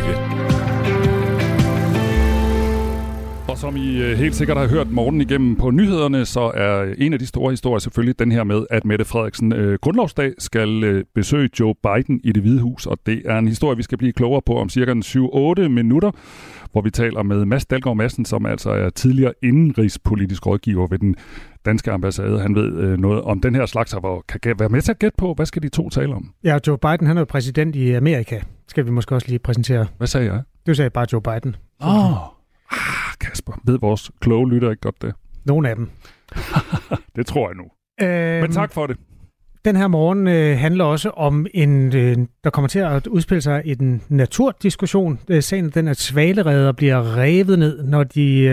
Og som I helt sikkert har hørt morgen igennem på nyhederne, så er en af de store historier selvfølgelig den her med, at Mette Frederiksen grundlovsdag skal besøge Joe Biden i Det Hvide Hus. Og det er en historie, vi skal blive klogere på om cirka 7-8 minutter, hvor vi taler med Mads Dalgaard Madsen, som altså er tidligere indenrigspolitisk rådgiver ved den danske ambassade. Han ved noget om den her slags, og kan være med til at gætte på, hvad skal de to tale om? Ja, Joe Biden, han er jo præsident i Amerika. Skal vi måske også lige præsentere. Hvad sagde jeg? Du sagde bare Joe Biden. Kasper, ved vores kloge lytter ikke godt det? Nogle af dem. Det tror jeg nu. Men tak for det. Den her morgen handler også om der kommer til at udspille sig en naturdiskussion. Sagen den, at svalereder bliver revet ned, når de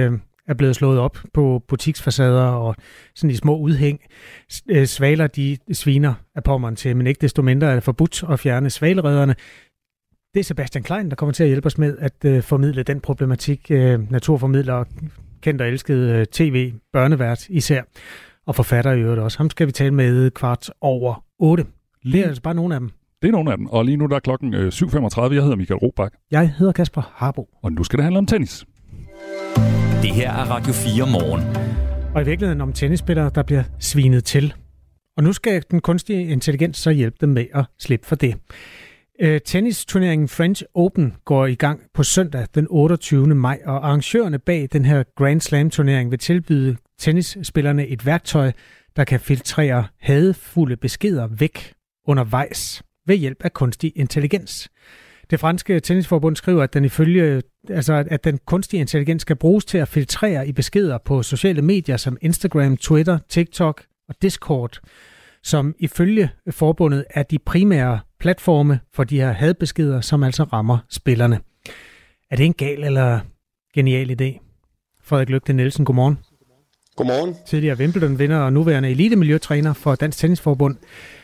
er blevet slået op på butiksfacader og sådan i små udhæng. Svaler, de sviner af Pommern til, men ikke desto mindre er det forbudt at fjerne svaleredderne. Det er Sebastian Klein, der kommer til at hjælpe os med at formidle den problematik. Naturformidler, kendt og elsket tv-børnevært især, og forfatter i øvrigt også. Ham skal vi tale med 7:15. Det er altså bare nogle af dem. Det er nogle af dem, og lige nu der er klokken 7:35. Jeg hedder Michael Robach. Jeg hedder Kasper Harbo. Og nu skal det handle om tennis. Det her er Radio 4 morgen. Og i virkeligheden om tennisspillere, der bliver svinet til. Og nu skal den kunstige intelligens så hjælpe dem med at slippe for det. Tennisturneringen French Open går i gang på søndag den 28. maj, og arrangørerne bag den her Grand Slam-turnering vil tilbyde tennisspillerne et værktøj, der kan filtrere hadefulde beskeder væk undervejs ved hjælp af kunstig intelligens. Det franske tennisforbund skriver, at den kunstige intelligens skal bruges til at filtrere i beskeder på sociale medier som Instagram, Twitter, TikTok og Discord, som ifølge forbundet er de primære platforme for de her hadbeskeder, som altså rammer spillerne. Er det en gal eller genial idé? Frederik Lygte Nielsen, godmorgen. Godmorgen. Tidligere Wimbledon-vinder og nuværende elitemiljøtræner for Dansk Tennisforbund.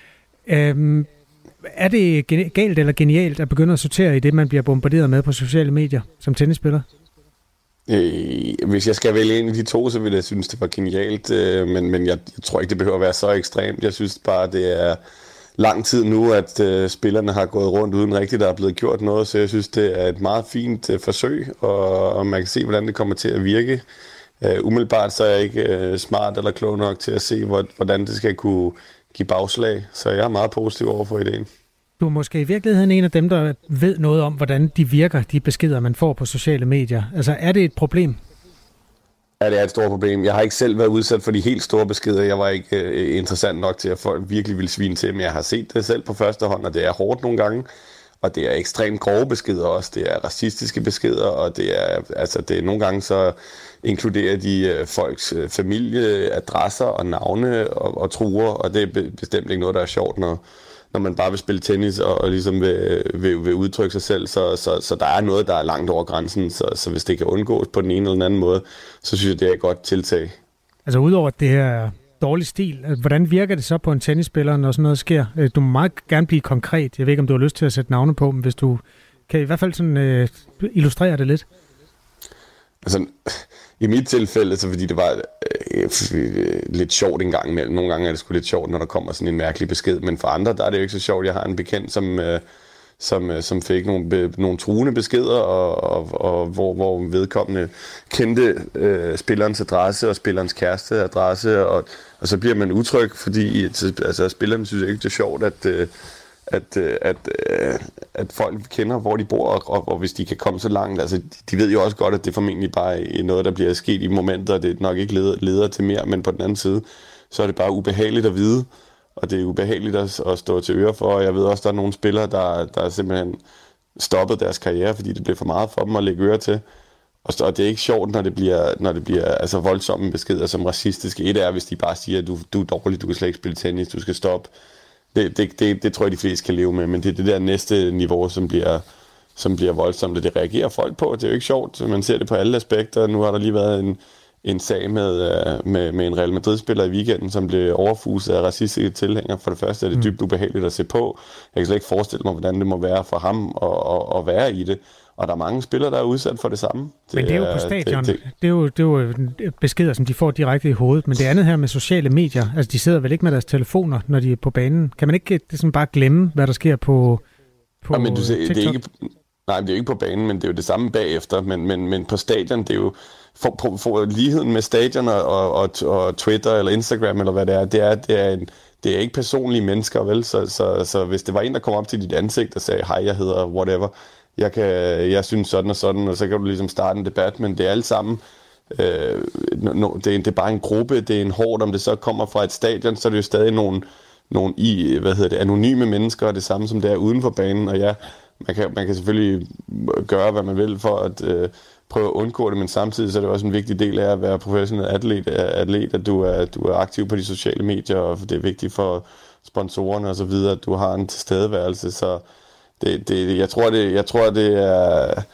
Er det galt eller genialt at begynde at sortere i det, man bliver bombarderet med på sociale medier som tennisspiller? Hvis jeg skal vælge en af de to, så vil jeg synes, det var genialt. Men jeg tror ikke, det behøver at være så ekstremt. Jeg synes bare, det er lang tid nu, at spillerne har gået rundt uden rigtigt, der er blevet gjort noget. Så jeg synes, det er et meget fint forsøg, og man kan se, hvordan det kommer til at virke. Umiddelbart så er jeg ikke smart eller klog nok til at se, hvordan det skal kunne give bagslag. Så jeg er meget positiv over for ideen. Du er måske i virkeligheden en af dem, der ved noget om, hvordan de virker, de beskeder, man får på sociale medier. Altså, er det et problem? Ja, det er et stort problem. Jeg har ikke selv været udsat for de helt store beskeder. Jeg var ikke interessant nok til, at folk virkelig ville svine til, men jeg har set det selv på første hånd, og det er hårdt nogle gange. Og det er ekstremt grove beskeder også. Det er racistiske beskeder, og det er nogle gange så inkluderer de folks familieadresser og navne og truer, og det er bestemt ikke noget, der er sjovt, når man bare vil spille tennis og ligesom vil udtrykke sig selv. Så der er noget, der er langt over grænsen, så hvis det kan undgås på den ene eller den anden måde, så synes jeg, det er et godt tiltag. Altså udover at det her dårlig stil, hvordan virker det så på en tennisspiller, når sådan noget sker? Du må meget gerne blive konkret. Jeg ved ikke, om du har lyst til at sætte navne på dem, hvis du kan i hvert fald sådan illustrere det lidt. Altså, i mit tilfælde, så fordi det var lidt sjovt en gang imellem. Nogle gange er det sgu lidt sjovt, når der kommer sådan en mærkelig besked, men for andre, der er det jo ikke så sjovt. Jeg har en bekendt, som fik nogle truende beskeder, og hvor vedkommende kendte spillerens adresse og spillerens kæreste adresse, og så bliver man utryg, fordi spilleren synes ikke, det er sjovt, at folk kender, hvor de bor, og hvis de kan komme så langt. Altså, de ved jo også godt, at det formentlig bare er noget, der bliver sket i momenter, og det nok ikke leder til mere, men på den anden side, så er det bare ubehageligt at vide, og det er ubehageligt at stå til øre for, og jeg ved også, der er nogle spillere, der simpelthen stoppet deres karriere, fordi det bliver for meget for dem at lægge øre til. Og det er ikke sjovt, når det bliver altså voldsomme beskeder som racistiske. Et er, hvis de bare siger, at du er dårlig, du kan slet ikke spille tennis, du skal stoppe. Det tror jeg, de fleste kan leve med, men det er det der næste niveau, som bliver voldsomt, og det reagerer folk på. Det er jo ikke sjovt, man ser det på alle aspekter. Nu har der lige været en sag med en Real Madrid-spiller i weekenden, som blev overfuset af racistiske tilhængere. For det første er det dybt ubehageligt at se på. Jeg kan slet ikke forestille mig, hvordan det må være for ham at være i det. Og der er mange spillere, der er udsat for det samme. Men det er jo på stadion. Det er jo beskeder, som de får direkte i hovedet. Men det andet her med sociale medier, altså de sidder vel ikke med deres telefoner, når de er på banen. Kan man ikke sådan bare glemme, hvad der sker på men du siger, TikTok? det er ikke, nej, det er jo ikke på banen, men det er jo det samme bagefter. Men på stadion, det er jo for ligheden med stadion og Twitter eller Instagram eller hvad det er ikke personlige mennesker, vel? Så hvis det var en, der kom op til dit ansigt og sagde, hej, jeg hedder whatever, jeg synes sådan, og så kan du ligesom starte en debat, men det er alt sammen, det er bare en gruppe, det er en hord, om det så kommer fra et stadion, så er det jo stadig nogle anonyme mennesker, og det samme som det er uden for banen, og ja, man kan selvfølgelig gøre, hvad man vil for at prøve at undgå det, men samtidig så er det også en vigtig del af at være professionel atlet, at du er aktiv på de sociale medier, og det er vigtigt for sponsorerne og så videre, at du har en tilstedeværelse, så jeg tror, det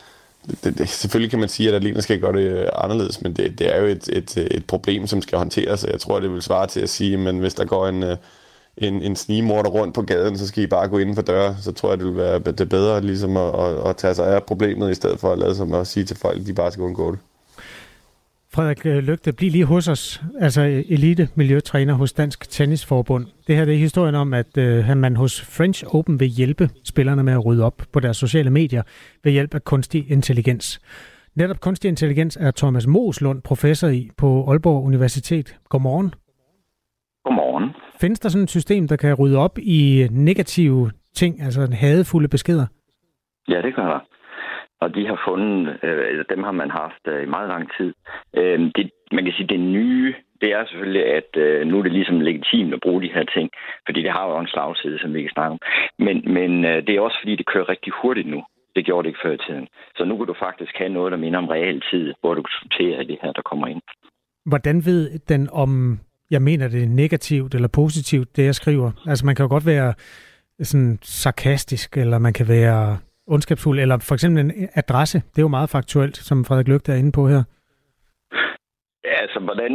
selvfølgelig kan man sige, at atleter skal gøre det anderledes, men det er jo et problem, som skal håndteres, og jeg tror, det vil svare til at sige, men hvis der går en snigemorder rundt på gaden, så skal I bare gå inden for døre, så tror jeg, det vil være det bedre ligesom at tage sig af problemet, i stedet for at lade som at sige til folk, at de bare skal undgå det. Frederik Lygte, bliv lige hos os, altså elite-miljøtræner hos Dansk Tennisforbund. Det her det er historien om, at man hos French Open vil hjælpe spillerne med at rydde op på deres sociale medier ved hjælp af kunstig intelligens. Netop kunstig intelligens er Thomas Moslund professor i på Aalborg Universitet. Godmorgen. Godmorgen. Findes der sådan et system, der kan rydde op i negative ting, altså hadefulde beskeder? Ja, det gør der. Og de har fundet, dem har man haft i meget lang tid. Man kan sige, det nye, det er selvfølgelig, at nu er det ligesom legitimt at bruge de her ting, fordi det har jo en slagside, som vi kan snakke om. Men det er også fordi, det kører rigtig hurtigt nu. Det gjorde det ikke før i tiden. Så nu kan du faktisk have noget, der minder om realtid, hvor du kan sortere det her, der kommer ind. Hvordan ved den om, jeg mener det er negativt eller positivt, det jeg skriver? Altså man kan jo godt være sådan sarkastisk, eller man kan være ondskabsfuld, eller for eksempel en adresse. Det er jo meget faktuelt, som Frederik Lygte er inde på her. Altså, hvordan...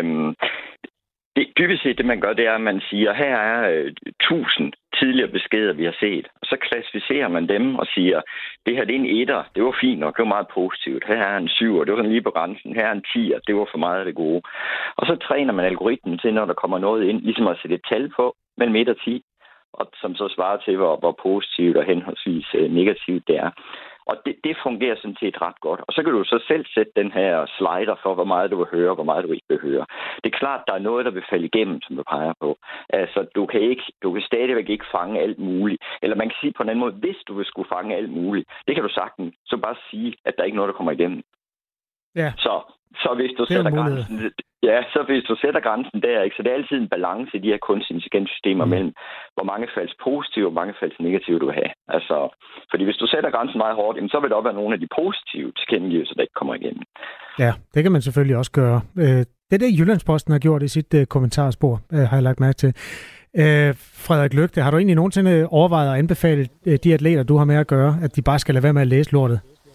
dybest set det, man gør, det er, at man siger, her er 1000 tidligere beskeder, vi har set. Og så klassificerer man dem og siger, det her det er en etter, det var fint nok, det var meget positivt. Her er en 7'er, det var sådan lige på grænsen. Her er en 10'er, det var for meget af det gode. Og så træner man algoritmen til, når der kommer noget ind, ligesom at sætte et tal på mellem 1 og 10. Og som så svarer til, hvor positivt og henholdsvis negativt det er. Og det fungerer sådan set ret godt. Og så kan du så selv sætte den her slider for, hvor meget du vil høre, og hvor meget du ikke vil høre. Det er klart, der er noget, der vil falde igennem, som du peger på. Altså, du kan stadigvæk ikke fange alt muligt. Eller man kan sige på en anden måde, hvis du vil skulle fange alt muligt, det kan du sagtens, så bare sige, at der ikke er noget, der kommer igennem. Ja. Så hvis du sætter grænsen... Ja, så hvis du sætter grænsen der, ikke, så det er altid en balance i de her kunstig intelligenssystemer mellem, hvor mange falsk positive og hvor mange falsk negative du vil have. Altså, fordi hvis du sætter grænsen meget hårdt, så vil der også være nogle af de positive tilkendegivelser, der ikke kommer igennem. Ja, det kan man selvfølgelig også gøre. Det er det, Jyllandsposten har gjort i sit kommentarspor, har jeg lagt mærke til. Frederik Lygte, har du egentlig nogensinde overvejet at anbefale de atleter, du har med at gøre, at de bare skal lade være med at læse lortet?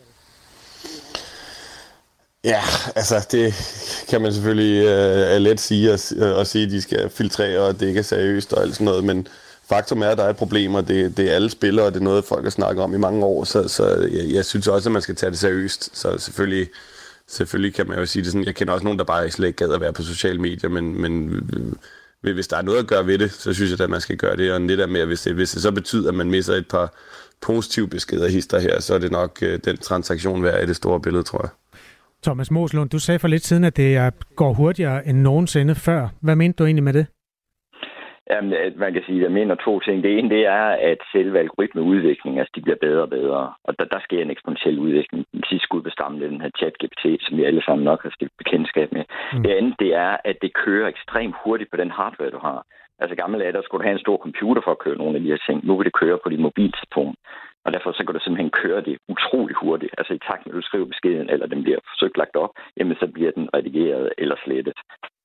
Ja, altså det kan man selvfølgelig let sige og sige, at de skal filtrere, og det ikke er seriøst og alt sådan noget, men faktum er, at der er et problem, og det er alle spillere, og det er noget, folk har snakket om i mange år, så jeg synes også, at man skal tage det seriøst. Så selvfølgelig kan man jo sige det sådan, jeg kender også nogen, der bare slet ikke gad at være på sociale medier, men hvis der er noget at gøre ved det, så synes jeg, at man skal gøre det, og det der med, at hvis det så betyder, at man misser et par positive beskeder hister her, så er det nok den transaktion værd i det store billede, tror jeg. Thomas Moslund, du sagde for lidt siden, at det går hurtigere end nogensinde før. Hvad mente du egentlig med det? Jamen, man kan sige, at jeg mener 2 ting. Det ene, det er, at selve algoritmeudviklingen, altså de bliver bedre og bedre. Og der sker en eksponentiel udvikling. Den sidste skud bestamme den her ChatGPT, som vi alle sammen nok har stiftet bekendtskab med. Det andet, det er, at det kører ekstremt hurtigt på den hardware, du har. Altså gammel der skulle du have en stor computer for at køre nogle af de her ting. Nu vil det køre på din mobiltelefon. Og derfor så kan du simpelthen køre det utrolig hurtigt. Altså i takt med, at du skriver beskeden, eller den bliver forsøgt lagt op, jamen så bliver den redigeret eller slettet.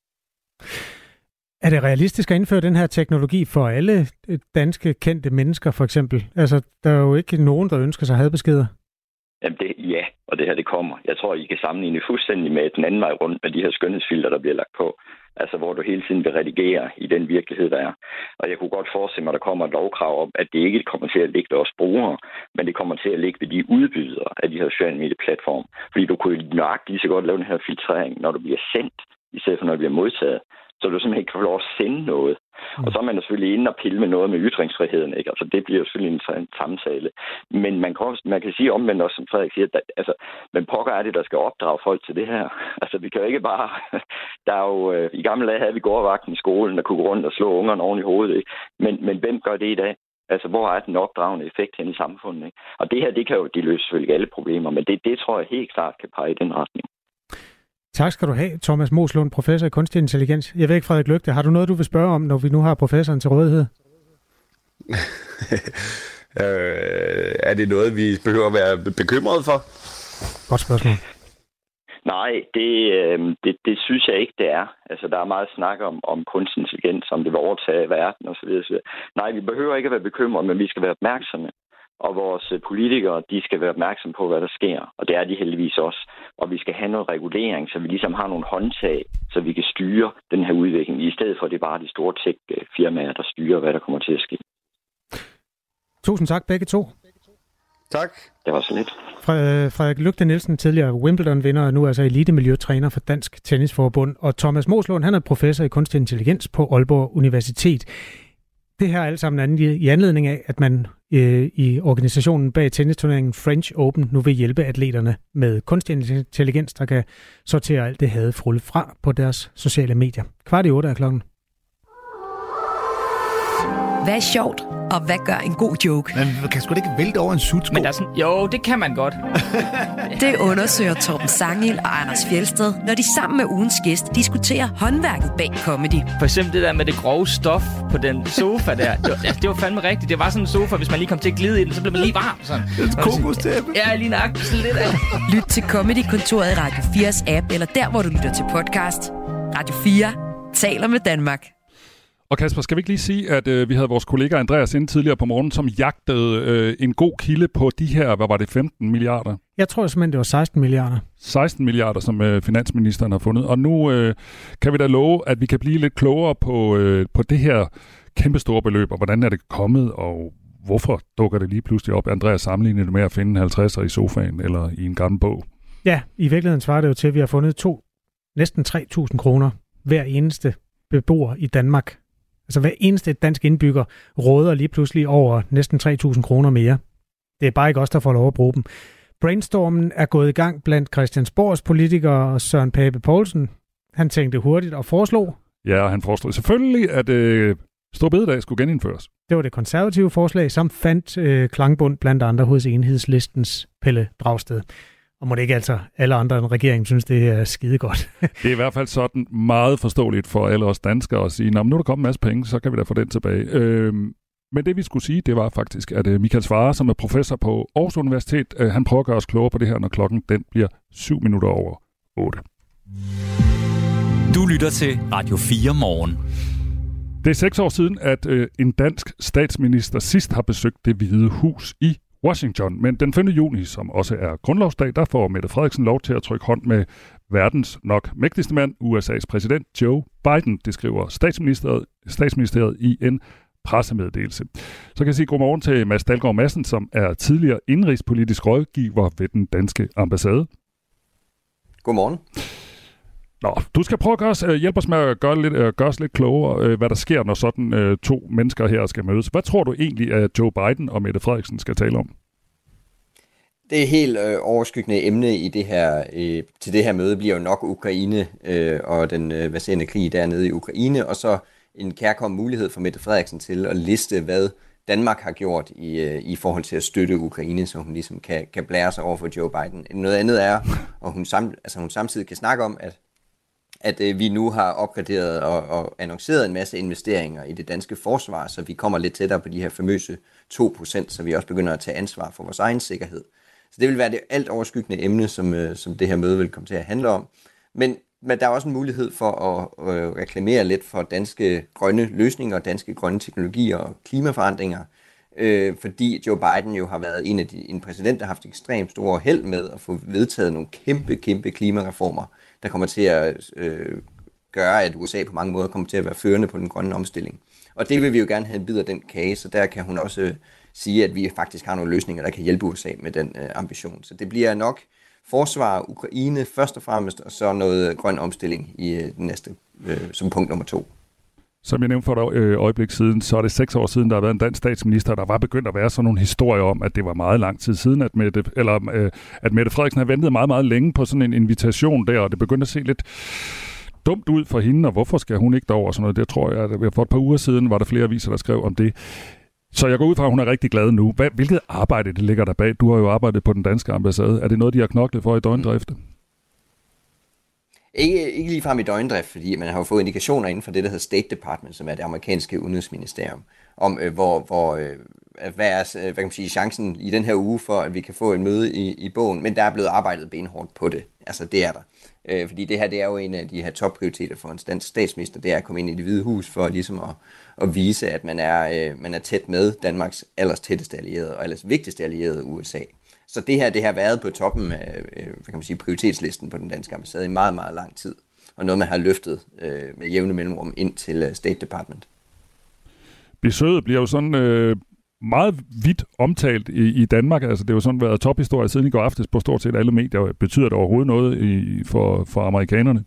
Er det realistisk at indføre den her teknologi for alle danske kendte mennesker, for eksempel? Altså, der er jo ikke nogen, der ønsker sig hadbeskeder. Jamen ja, og det her det kommer. Jeg tror, I kan sammenligne fuldstændig med den anden vej rundt med de her skønhedsfilter, der bliver lagt på. Altså, hvor du hele tiden vil redigere i den virkelighed, der er. Og jeg kunne godt forestille mig, at der kommer et lovkrav om, at det ikke kommer til at ligge ved os brugere, men det kommer til at ligge ved de udbydere af de her sociale medieplatforme. Fordi du kunne nøjagtigt lige så godt lave den her filtrering, når du bliver sendt, i stedet for når du bliver modtaget. Så du simpelthen ikke kan få lov at sende noget. Og så er man selvfølgelig inde og pille med noget med ytringsfriheden, ikke? Altså det bliver jo selvfølgelig en samtale. Men man kan sige omvendt også, som Frederik siger, at men pokker er det, der skal opdrage folk til det her. Altså vi kan jo ikke bare... Der er jo... I gamle dage havde vi gårdvagten i skolen, der kunne gå rundt og slå ungerne oven i hovedet, ikke? Men hvem gør det i dag? Altså, hvor er den opdragende effekt hen i samfundet, ikke? Og det her, det kan jo... De løser selvfølgelig alle problemer, men det tror jeg helt klart kan pege i den retning. Tak skal du have, Thomas Moslund, professor i kunstig intelligens. Jeg ved ikke, Frederik Lygte, har du noget, du vil spørge om, når vi nu har professoren til rådighed? Er det noget, vi behøver at være bekymret for? Godt spørgsmål. Nej, det synes jeg ikke, det er. Altså, der er meget snak om kunstig intelligens, om det vil overtage verden osv. Nej, vi behøver ikke at være bekymrede, men vi skal være opmærksomme. og vores politikere, de skal være opmærksomme på, hvad der sker, og det er de heldigvis også. Og vi skal have noget regulering, så vi ligesom har nogle håndtag, så vi kan styre den her udvikling, i stedet for at det er bare de store tech-firmaer, der styrer, hvad der kommer til at ske. Tusind tak begge to. Tak. Det var så lidt. Frederik Lygte Nielsen, tidligere Wimbledon-vinder, og nu altså elitemiljøtræner for Dansk Tennisforbund. Og Thomas Moslund, han er professor i kunstig intelligens på Aalborg Universitet. Det her er alt sammen i anledning af, at man i organisationen bag tennisturneringen French Open nu vil hjælpe atleterne med kunstig intelligens, der kan sortere alt det hadefulde fra på deres sociale medier. 7:15 er klokken. Hvad er sjovt, og hvad gør en god joke? Man kan sgu da ikke vælte over en sutsko. Men der er sådan, jo, det kan man godt. Det undersøger Torben Sangil og Anders Fjeldsted, når de sammen med ugens gæst diskuterer håndværket bag comedy. For eksempel det der med det grove stof på den sofa der. Det var fandme rigtigt. Det var sådan en sofa, hvis man lige kom til at glide i den, så blev man lige varm. Sådan. Et kokostæppe. Ja, lige nøjagtigt sådan lidt af. Lyt til Comedy-kontoret i Radio 4's app, eller der, hvor du lytter til podcast. Radio 4 taler med Danmark. Og Kasper, skal vi ikke lige sige, at vi havde vores kollega Andreas inde tidligere på morgenen, som jagtede en god kilde på de her, hvad var det, 15 milliarder? Jeg tror simpelthen, det var 16 milliarder. 16 milliarder, som finansministeren har fundet. Og nu kan vi da love, at vi kan blive lidt klogere på det her kæmpestore beløb, og hvordan er det kommet, og hvorfor dukker det lige pludselig op? Andreas sammenligner det med at finde 50'er i sofaen eller i en gammel bog. Ja, i virkeligheden svarer det jo til, at vi har fundet næsten 3.000 kroner hver eneste beboer i Danmark. Altså hver eneste dansk indbygger råder lige pludselig over næsten 3.000 kroner mere. Det er bare ikke os, der får lov at bruge dem. Brainstormen er gået i gang blandt Christiansborgs politikere, og Søren Pape Poulsen, han tænkte hurtigt og foreslog. Ja, han foreslog selvfølgelig, at Store Bededag skulle genindføres. Det var det konservative forslag, som fandt klangbund blandt andre hos Enhedslistens Pelle Dragsted. Og må det ikke altså alle andre end regeringen synes, det er skide godt. Det er i hvert fald sådan meget forståeligt for alle os danskere at sige, nu er der kommet en masse penge, så kan vi da få den tilbage. Men det vi skulle sige, det var faktisk, at Michael Svarer, som er professor på Aarhus Universitet, han prøver at gøre os klogere på det her, når klokken den bliver 7:07. Du lytter til Radio 4 morgen. Det er 6 år siden, at en dansk statsminister sidst har besøgt Det Hvide Hus i Washington, men den 5. juni, som også er grundlovsdag, der får Mette Frederiksen lov til at trykke hånd med verdens nok mægtigste mand, USA's præsident Joe Biden. Det skriver statsministeriet i en pressemeddelelse. Så kan jeg sige godmorgen til Mads Dalgaard Madsen, som er tidligere indrigspolitisk rådgiver ved den danske ambassade. Godmorgen. Du skal prøve at hjælpe os med at gøre os lidt klogere, hvad der sker, når sådan to mennesker her skal mødes. Hvad tror du egentlig, at Joe Biden og Mette Frederiksen skal tale om? Det helt overskyggende emne i det her, til det her møde bliver jo nok Ukraine og den verserende krig dernede i Ukraine, og så en kærkommen mulighed for Mette Frederiksen til at liste, hvad Danmark har gjort i forhold til at støtte Ukraine, så hun ligesom kan blære sig over for Joe Biden. Noget andet er, og hun samtidig kan snakke om, at vi nu har opgraderet og annonceret en masse investeringer i det danske forsvar, så vi kommer lidt tættere på de her famøse 2%, så vi også begynder at tage ansvar for vores egen sikkerhed. Så det vil være det alt overskyggende emne, som det her møde vil komme til at handle om. Men der er også en mulighed for at reklamere lidt for danske grønne løsninger, danske grønne teknologier og klimaforandringer, fordi Joe Biden jo har været en præsident, der har haft ekstremt store held med at få vedtaget nogle kæmpe klimareformer, der kommer til at gøre, at USA på mange måder kommer til at være førende på den grønne omstilling. Og det vil vi jo gerne have en bid af den kage, så der kan hun også sige, at vi faktisk har nogle løsninger, der kan hjælpe USA med den ambition. Så det bliver nok forsvar Ukraine først og fremmest, og så noget grøn omstilling i den næste, som punkt nummer 2. Som jeg nævnte for et øjeblik siden, så er det 6 år siden, der har været en dansk statsminister, der var begyndt at være sådan nogle historier om, at det var meget lang tid siden, at Mette Frederiksen har ventet meget, meget længe på sådan en invitation der, og det begyndte at se lidt dumt ud for hende, og hvorfor skal hun ikke derover og sådan noget. Det tror jeg, at for et par uger siden var der flere aviser, der skrev om det. Så jeg går ud fra, at hun er rigtig glad nu. Hvilket arbejde det ligger der bag? Du har jo arbejdet på den danske ambassade. Er det noget, de har knoklet for i døgndrift? Ikke ligefrem i døgndrift, fordi man har jo fået indikationer inden for det, der hedder State Department, som er det amerikanske udenrigsministerium. hvad kan man sige, chancen i den her uge for, at vi kan få en møde i bogen, men der er blevet arbejdet benhårdt på det. Altså, det er der. Fordi det her, det er jo en af de her topprioriteter for en dansk statsminister, det er at komme ind i Det Hvide Hus for ligesom at vise, at man er tæt med Danmarks allertætteste allierede og allers vigtigste allierede USA. Så det her har været på toppen af hvad kan man sige, prioritetslisten på den danske ambassade i meget, meget lang tid, og noget, man har løftet med jævne mellemrum ind til State Department. Besøget bliver jo sådan meget vidt omtalt i Danmark. Altså, det har jo sådan været tophistorie siden i går aftes på stort set alle medier. Betyder det overhovedet noget for amerikanerne?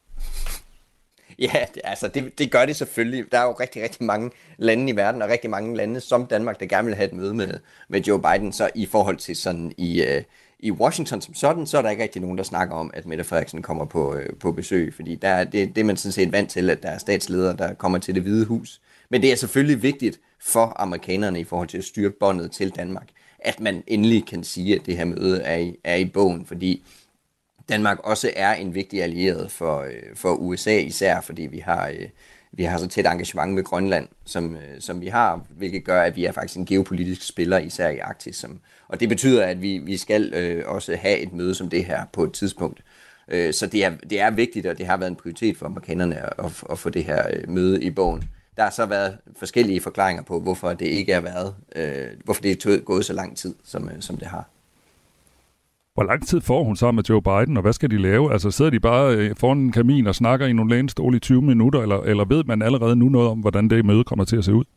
Ja, altså det gør det selvfølgelig. Der er jo rigtig, rigtig mange lande i verden, og rigtig mange lande som Danmark, der gerne vil have et møde med Joe Biden. Så i forhold til sådan i Washington som sådan, så er der ikke rigtig nogen, der snakker om, at Mette Frederiksen kommer på besøg. Fordi det er man sådan set vant til, at der er statsledere, der kommer til Det Hvide Hus. Men det er selvfølgelig vigtigt for amerikanerne i forhold til at styrke båndet til Danmark, at man endelig kan sige, at det her møde er i bogen, fordi Danmark også er en vigtig allieret for USA, især fordi vi har så tæt engagement med Grønland, som vi har, hvilket gør, at vi er faktisk en geopolitisk spiller, især i Arktis. Og det betyder, at vi skal også have et møde som det her på et tidspunkt. Så det er vigtigt, og det har været en prioritet for amerikanerne at få det her møde i bogen. Der har så været forskellige forklaringer på, hvorfor det ikke er hvorfor det er gået så lang tid, som det har. Hvor lang tid får hun sammen med Joe Biden, og hvad skal de lave? Altså sidder de bare foran en kamin og snakker i nogle lænestole i 20 minutter, eller ved man allerede nu noget om, hvordan det møde kommer til at se ud?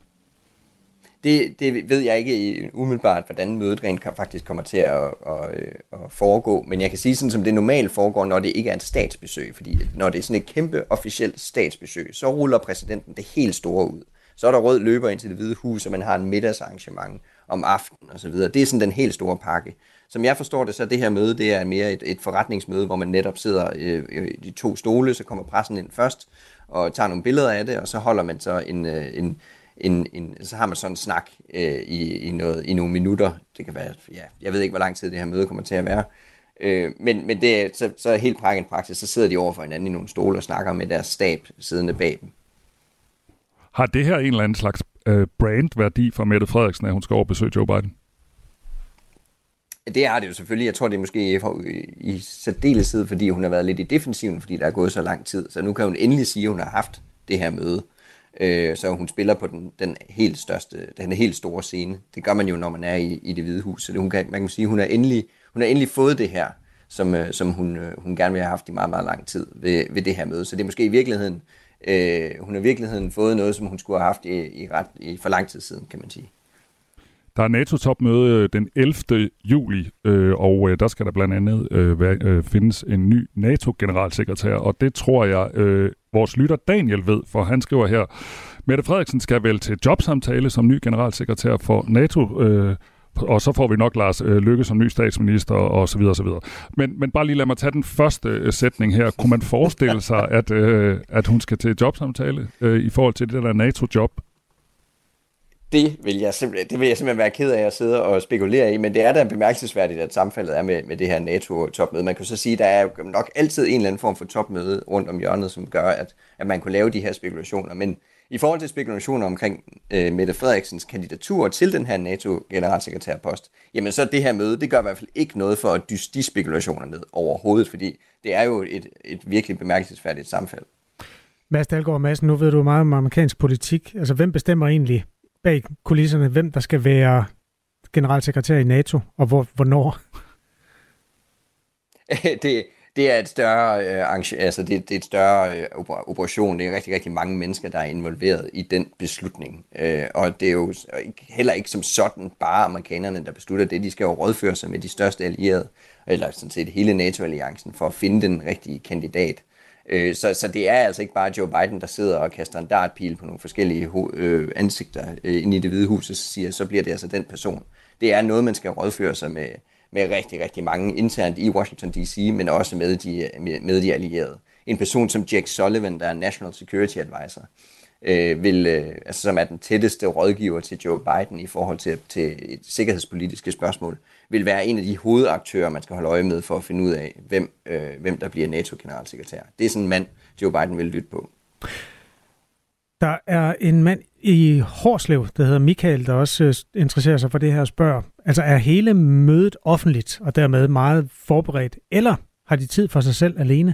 Det ved jeg ikke umiddelbart, hvordan mødet rent faktisk kommer til at foregå, men jeg kan sige sådan, som det normalt foregår, når det ikke er et statsbesøg, fordi når det er sådan et kæmpe officielt statsbesøg, så ruller præsidenten det helt store ud. Så er der rød løber ind til Det Hvide Hus, og man har en middagsarrangement om aftenen osv. Det er sådan den helt store pakke. Som jeg forstår det, så det her møde, det er mere et forretningsmøde, hvor man netop sidder i de to stole, så kommer pressen ind først og tager nogle billeder af det, og så holder man så så har man sådan en snak i nogle minutter. Det kan være, jeg ved ikke, hvor lang tid det her møde kommer til at være. Men det er så helt praksis, så sidder de over for hinanden i nogle stole og snakker med deres stab siddende bag dem. Har det her en eller anden slags brandværdi for Mette Frederiksen, at hun skal over besøge Joe Biden? Det har det jo selvfølgelig. Jeg tror, det er måske i særdeleshed, fordi hun har været lidt i defensiven, fordi der er gået så lang tid. Så nu kan hun endelig sige, at hun har haft det her møde. Så hun spiller på den helt store scene. Det gør man jo, når man er i Det Hvide Hus. Så man kan sige, at hun har endelig fået det her, som hun gerne vil have haft i meget, meget lang tid ved det her møde. Så det er måske i virkeligheden, hun har i virkeligheden fået noget, som hun skulle have haft i for lang tid siden, kan man sige. Der er NATO-topmøde den 11. juli, og der skal der blandt andet findes en ny NATO-generalsekretær, og det tror jeg, vores lytter Daniel ved, for han skriver her, Mette Frederiksen skal vel til jobsamtale som ny generalsekretær for NATO, og så får vi nok Lars Løkke som ny statsminister, og så videre, og så videre. Men bare lige lad mig tage den første sætning her. Kunne man forestille sig, at hun skal til jobsamtale i forhold til det der NATO-job? Det vil jeg simpelthen være ked af at sidde og spekulere i, men det er da bemærkelsesværdigt, at sammenfaldet er med det her NATO-topmøde. Man kan så sige, at der er jo nok altid en eller anden form for topmøde rundt om hjørnet, som gør, at man kunne lave de her spekulationer. Men i forhold til spekulationer omkring Mette Frederiksens kandidatur til den her NATO-generalsekretærpost, jamen så det her møde, det gør i hvert fald ikke noget for at dyste de spekulationer ned overhovedet, fordi det er jo et virkelig bemærkelsesværdigt sammenfald. Mads Dalgaard Madsen, nu ved du meget om amerikansk politik. Altså, hvem bestemmer egentlig bag kulisserne, hvem der skal være generalsekretær i NATO, og hvornår? Det er et større det er et større operation. Det er rigtig, rigtig mange mennesker, der er involveret i den beslutning. Og det er jo heller ikke som sådan bare amerikanerne, der beslutter det. De skal jo rådføre sig med de største allierede, eller sådan set hele NATO-alliancen, for at finde den rigtige kandidat. Så det er altså ikke bare Joe Biden, der sidder og kaster en dartpil på nogle forskellige ansigter ind i Det Hvide Hus, og siger, så bliver det altså den person. Det er noget, man skal rådføre sig med rigtig, rigtig mange internt i Washington D.C., men også med de allierede. En person som Jake Sullivan, der er National Security Advisor, som er den tætteste rådgiver til Joe Biden i forhold til et sikkerhedspolitiske spørgsmål, vil være en af de hovedaktører, man skal holde øje med for at finde ud af, hvem der bliver NATO-generalsekretær. Det er sådan en mand, Joe Biden vil lytte på. Der er en mand i Hårslev, der hedder Michael, der også interesserer sig for det her, spørger, altså er hele mødet offentligt og dermed meget forberedt, eller har de tid for sig selv alene?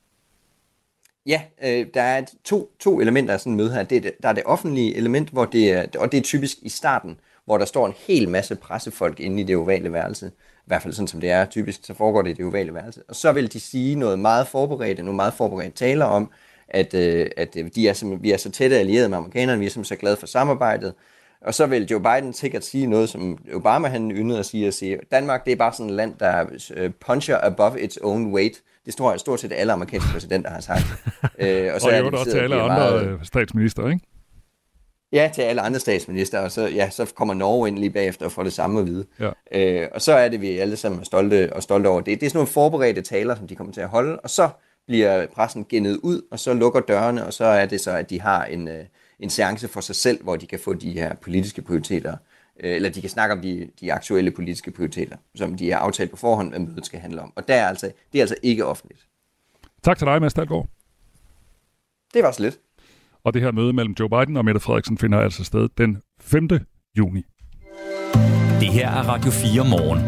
Ja, der er to elementer af sådan en møde her. Der er det offentlige element, hvor og det er typisk i starten, hvor der står en hel masse pressefolk inde i det ovale værelse. I hvert fald sådan som det er typisk, så foregår det i det ovale værelse. Og så vil de sige nogle meget forberedte taler om, at vi er så tætte allierede med amerikanerne, vi er så glade for samarbejdet. Og så vil Joe Biden sikkert sige noget, som Obama han yndede at sige, Danmark det er bare sådan et land, der puncher above its own weight. Det tror jeg stort set alle amerikanske præsidenter har sagt. Og så er det også til alle andre statsminister, ikke? Ja, til alle andre statsminister, og så kommer Norge ind lige bagefter og får det samme at vide. Ja. Og så er det, vi alle sammen er stolte over det. Det er sådan nogle forberedte taler, som de kommer til at holde, og så bliver pressen gennet ud, og så lukker dørene, og så er det så, at de har en seance for sig selv, hvor de kan få de her politiske prioriteter, eller de kan snakke om de aktuelle politiske prioriteter, som de har aftalt på forhånd, hvad mødet skal handle om. Og det er altså ikke offentligt. Tak til dig, Mads Dalgaard. Det var så lidt. Og det her møde mellem Joe Biden og Mette Frederiksen finder altså sted den 5. juni. Det her er Radio 4 morgen.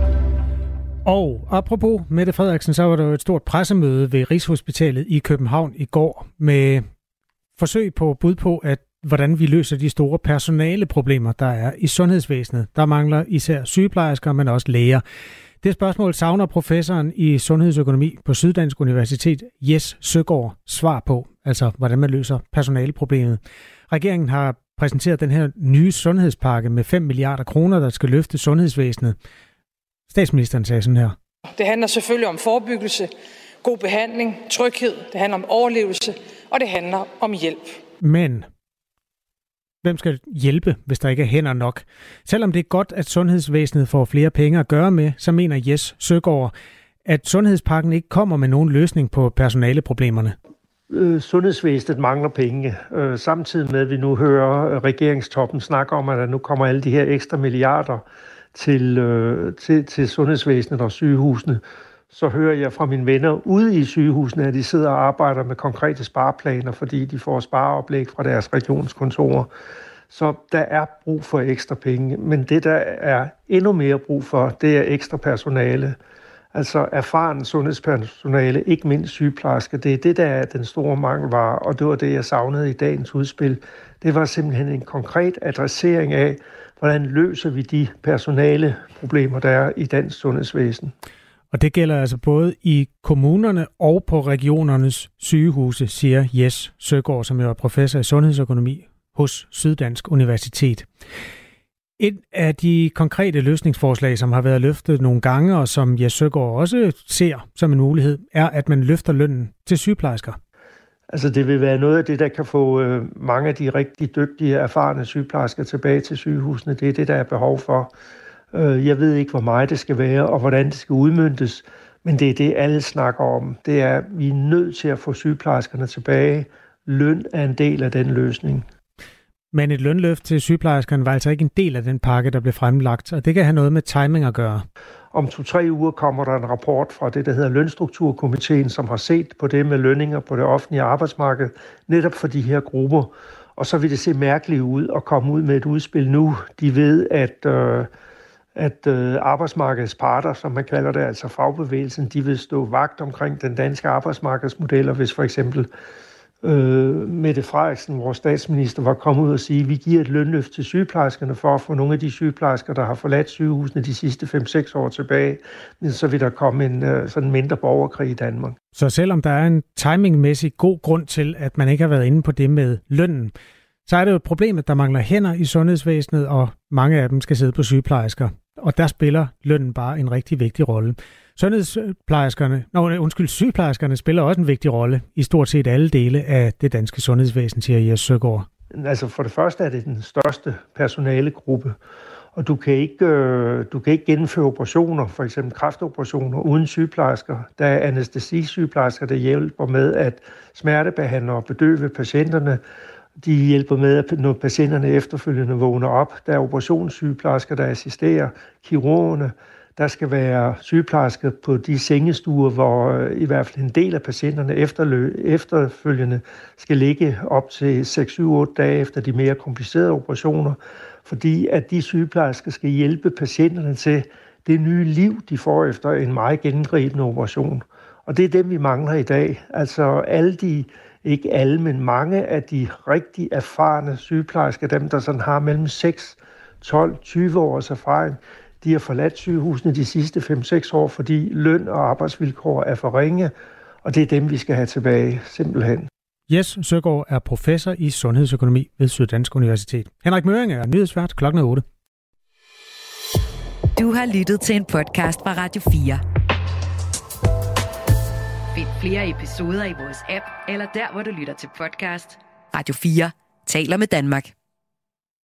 Og apropos Mette Frederiksen, så var der jo et stort pressemøde ved Rigshospitalet i København i går med forsøg på bud på, hvordan vi løser de store personaleproblemer, der er i sundhedsvæsenet. Der mangler især sygeplejersker, men også læger. Det spørgsmål savner professoren i sundhedsøkonomi på Syddansk Universitet, Jes Søgaard, svar på, altså hvordan man løser personaleproblemet. Regeringen har præsenteret den her nye sundhedspakke med 5 milliarder kroner, der skal løfte sundhedsvæsenet. Statsministeren sagde sådan her. Det handler selvfølgelig om forebyggelse, god behandling, tryghed, det handler om overlevelse, og det handler om hjælp. Men hvem skal hjælpe, hvis der ikke er hænder nok? Selvom det er godt, at sundhedsvæsenet får flere penge at gøre med, så mener Jes Søgaard, at sundhedspakken ikke kommer med nogen løsning på personaleproblemerne. Sundhedsvæsenet mangler penge, samtidig med at vi nu hører regeringstoppen snakke om, at der nu kommer alle de her ekstra milliarder til sundhedsvæsenet og sygehusene. Så hører jeg fra mine venner ude i sygehusene, at de sidder og arbejder med konkrete spareplaner, fordi de får spareoplæg fra deres regionskontorer. Så der er brug for ekstra penge, men det der er endnu mere brug for, det er ekstra personale. Altså erfaren sundhedspersonale, ikke mindst sygeplejersker. Det er det, der er den store mangelvare, og det var det, jeg savnede i dagens udspil. Det var simpelthen en konkret adressering af, hvordan løser vi de personaleproblemer, der er i dansk sundhedsvæsen. Og det gælder altså både i kommunerne og på regionernes sygehuse, siger Jes Søgaard, som jo er professor i sundhedsøkonomi hos Syddansk Universitet. Et af de konkrete løsningsforslag, som har været løftet nogle gange, og som Jes Søgaard også ser som en mulighed, er, at man løfter lønnen til sygeplejersker. Altså det vil være noget af det, der kan få mange af de rigtig dygtige, erfarne sygeplejersker tilbage til sygehusene. Det er det, der er behov for. Jeg ved ikke, hvor meget det skal være, og hvordan det skal udmøntes, men det er det, alle snakker om. Det er, at vi er nødt til at få sygeplejerskerne tilbage. Løn er en del af den løsning. Men et lønløft til sygeplejerskerne var altså ikke en del af den pakke, der blev fremlagt, og det kan have noget med timing at gøre. Om 2-3 uger kommer der en rapport fra det, der hedder Lønstrukturkomiteen, som har set på det med lønninger på det offentlige arbejdsmarked, netop for de her grupper. Og så vil det se mærkeligt ud at komme ud med et udspil nu. De ved, at arbejdsmarkedets parter, som man kalder det, altså fagbevægelsen, de vil stå vagt omkring den danske arbejdsmarkedsmodel, og hvis for eksempel Mette Frederiksen, vores statsminister, var kommet ud og sige, at vi giver et lønløft til sygeplejerskerne for at få nogle af de sygeplejersker, der har forladt sygehusene de sidste 5-6 år tilbage, så vil der komme en sådan mindre borgerkrig i Danmark. Så selvom der er en timingmæssig god grund til, at man ikke har været inde på det med lønnen, så er det jo et problem, at der mangler hænder i sundhedsvæsenet, og mange af dem skal sidde på sygeplejersker. Og der spiller lønnen bare en rigtig vigtig rolle. Sygeplejerskerne spiller også en vigtig rolle i stort set alle dele af det danske sundhedsvæsen, siger Jes Søgaard. Altså for det første er det den største personalegruppe, og du kan ikke gennemføre operationer, for eksempel kræftoperationer, uden sygeplejersker. Der er anæstesisygeplejersker, der hjælper med at smertebehandle og bedøve patienterne. De hjælper med, at når patienterne efterfølgende vågner op. Der er operationssygeplejersker, der assisterer kirurgerne. Der skal være sygeplejersker på de sengestuer, hvor i hvert fald en del af patienterne efterfølgende skal ligge op til 6-7-8 dage efter de mere komplicerede operationer, fordi at de sygeplejersker skal hjælpe patienterne til det nye liv, de får efter en meget gennemgribende operation. Og det er dem, vi mangler i dag. Altså ikke alle, men mange af de rigtig erfarne sygeplejersker, dem der sådan har mellem 6, 12, 20 års erfaring, de har forladt sygehusene de sidste 5-6 år, fordi løn og arbejdsvilkår er for ringe, og det er dem, vi skal have tilbage, simpelthen. Jes Søgaard er professor i sundhedsøkonomi ved Syddansk Universitet. Henrik Møring er nyhedsvært klokken 8. Du har lyttet til en podcast fra Radio 4. Find flere episoder i vores app, eller der, hvor du lytter til podcast. Radio 4 taler med Danmark.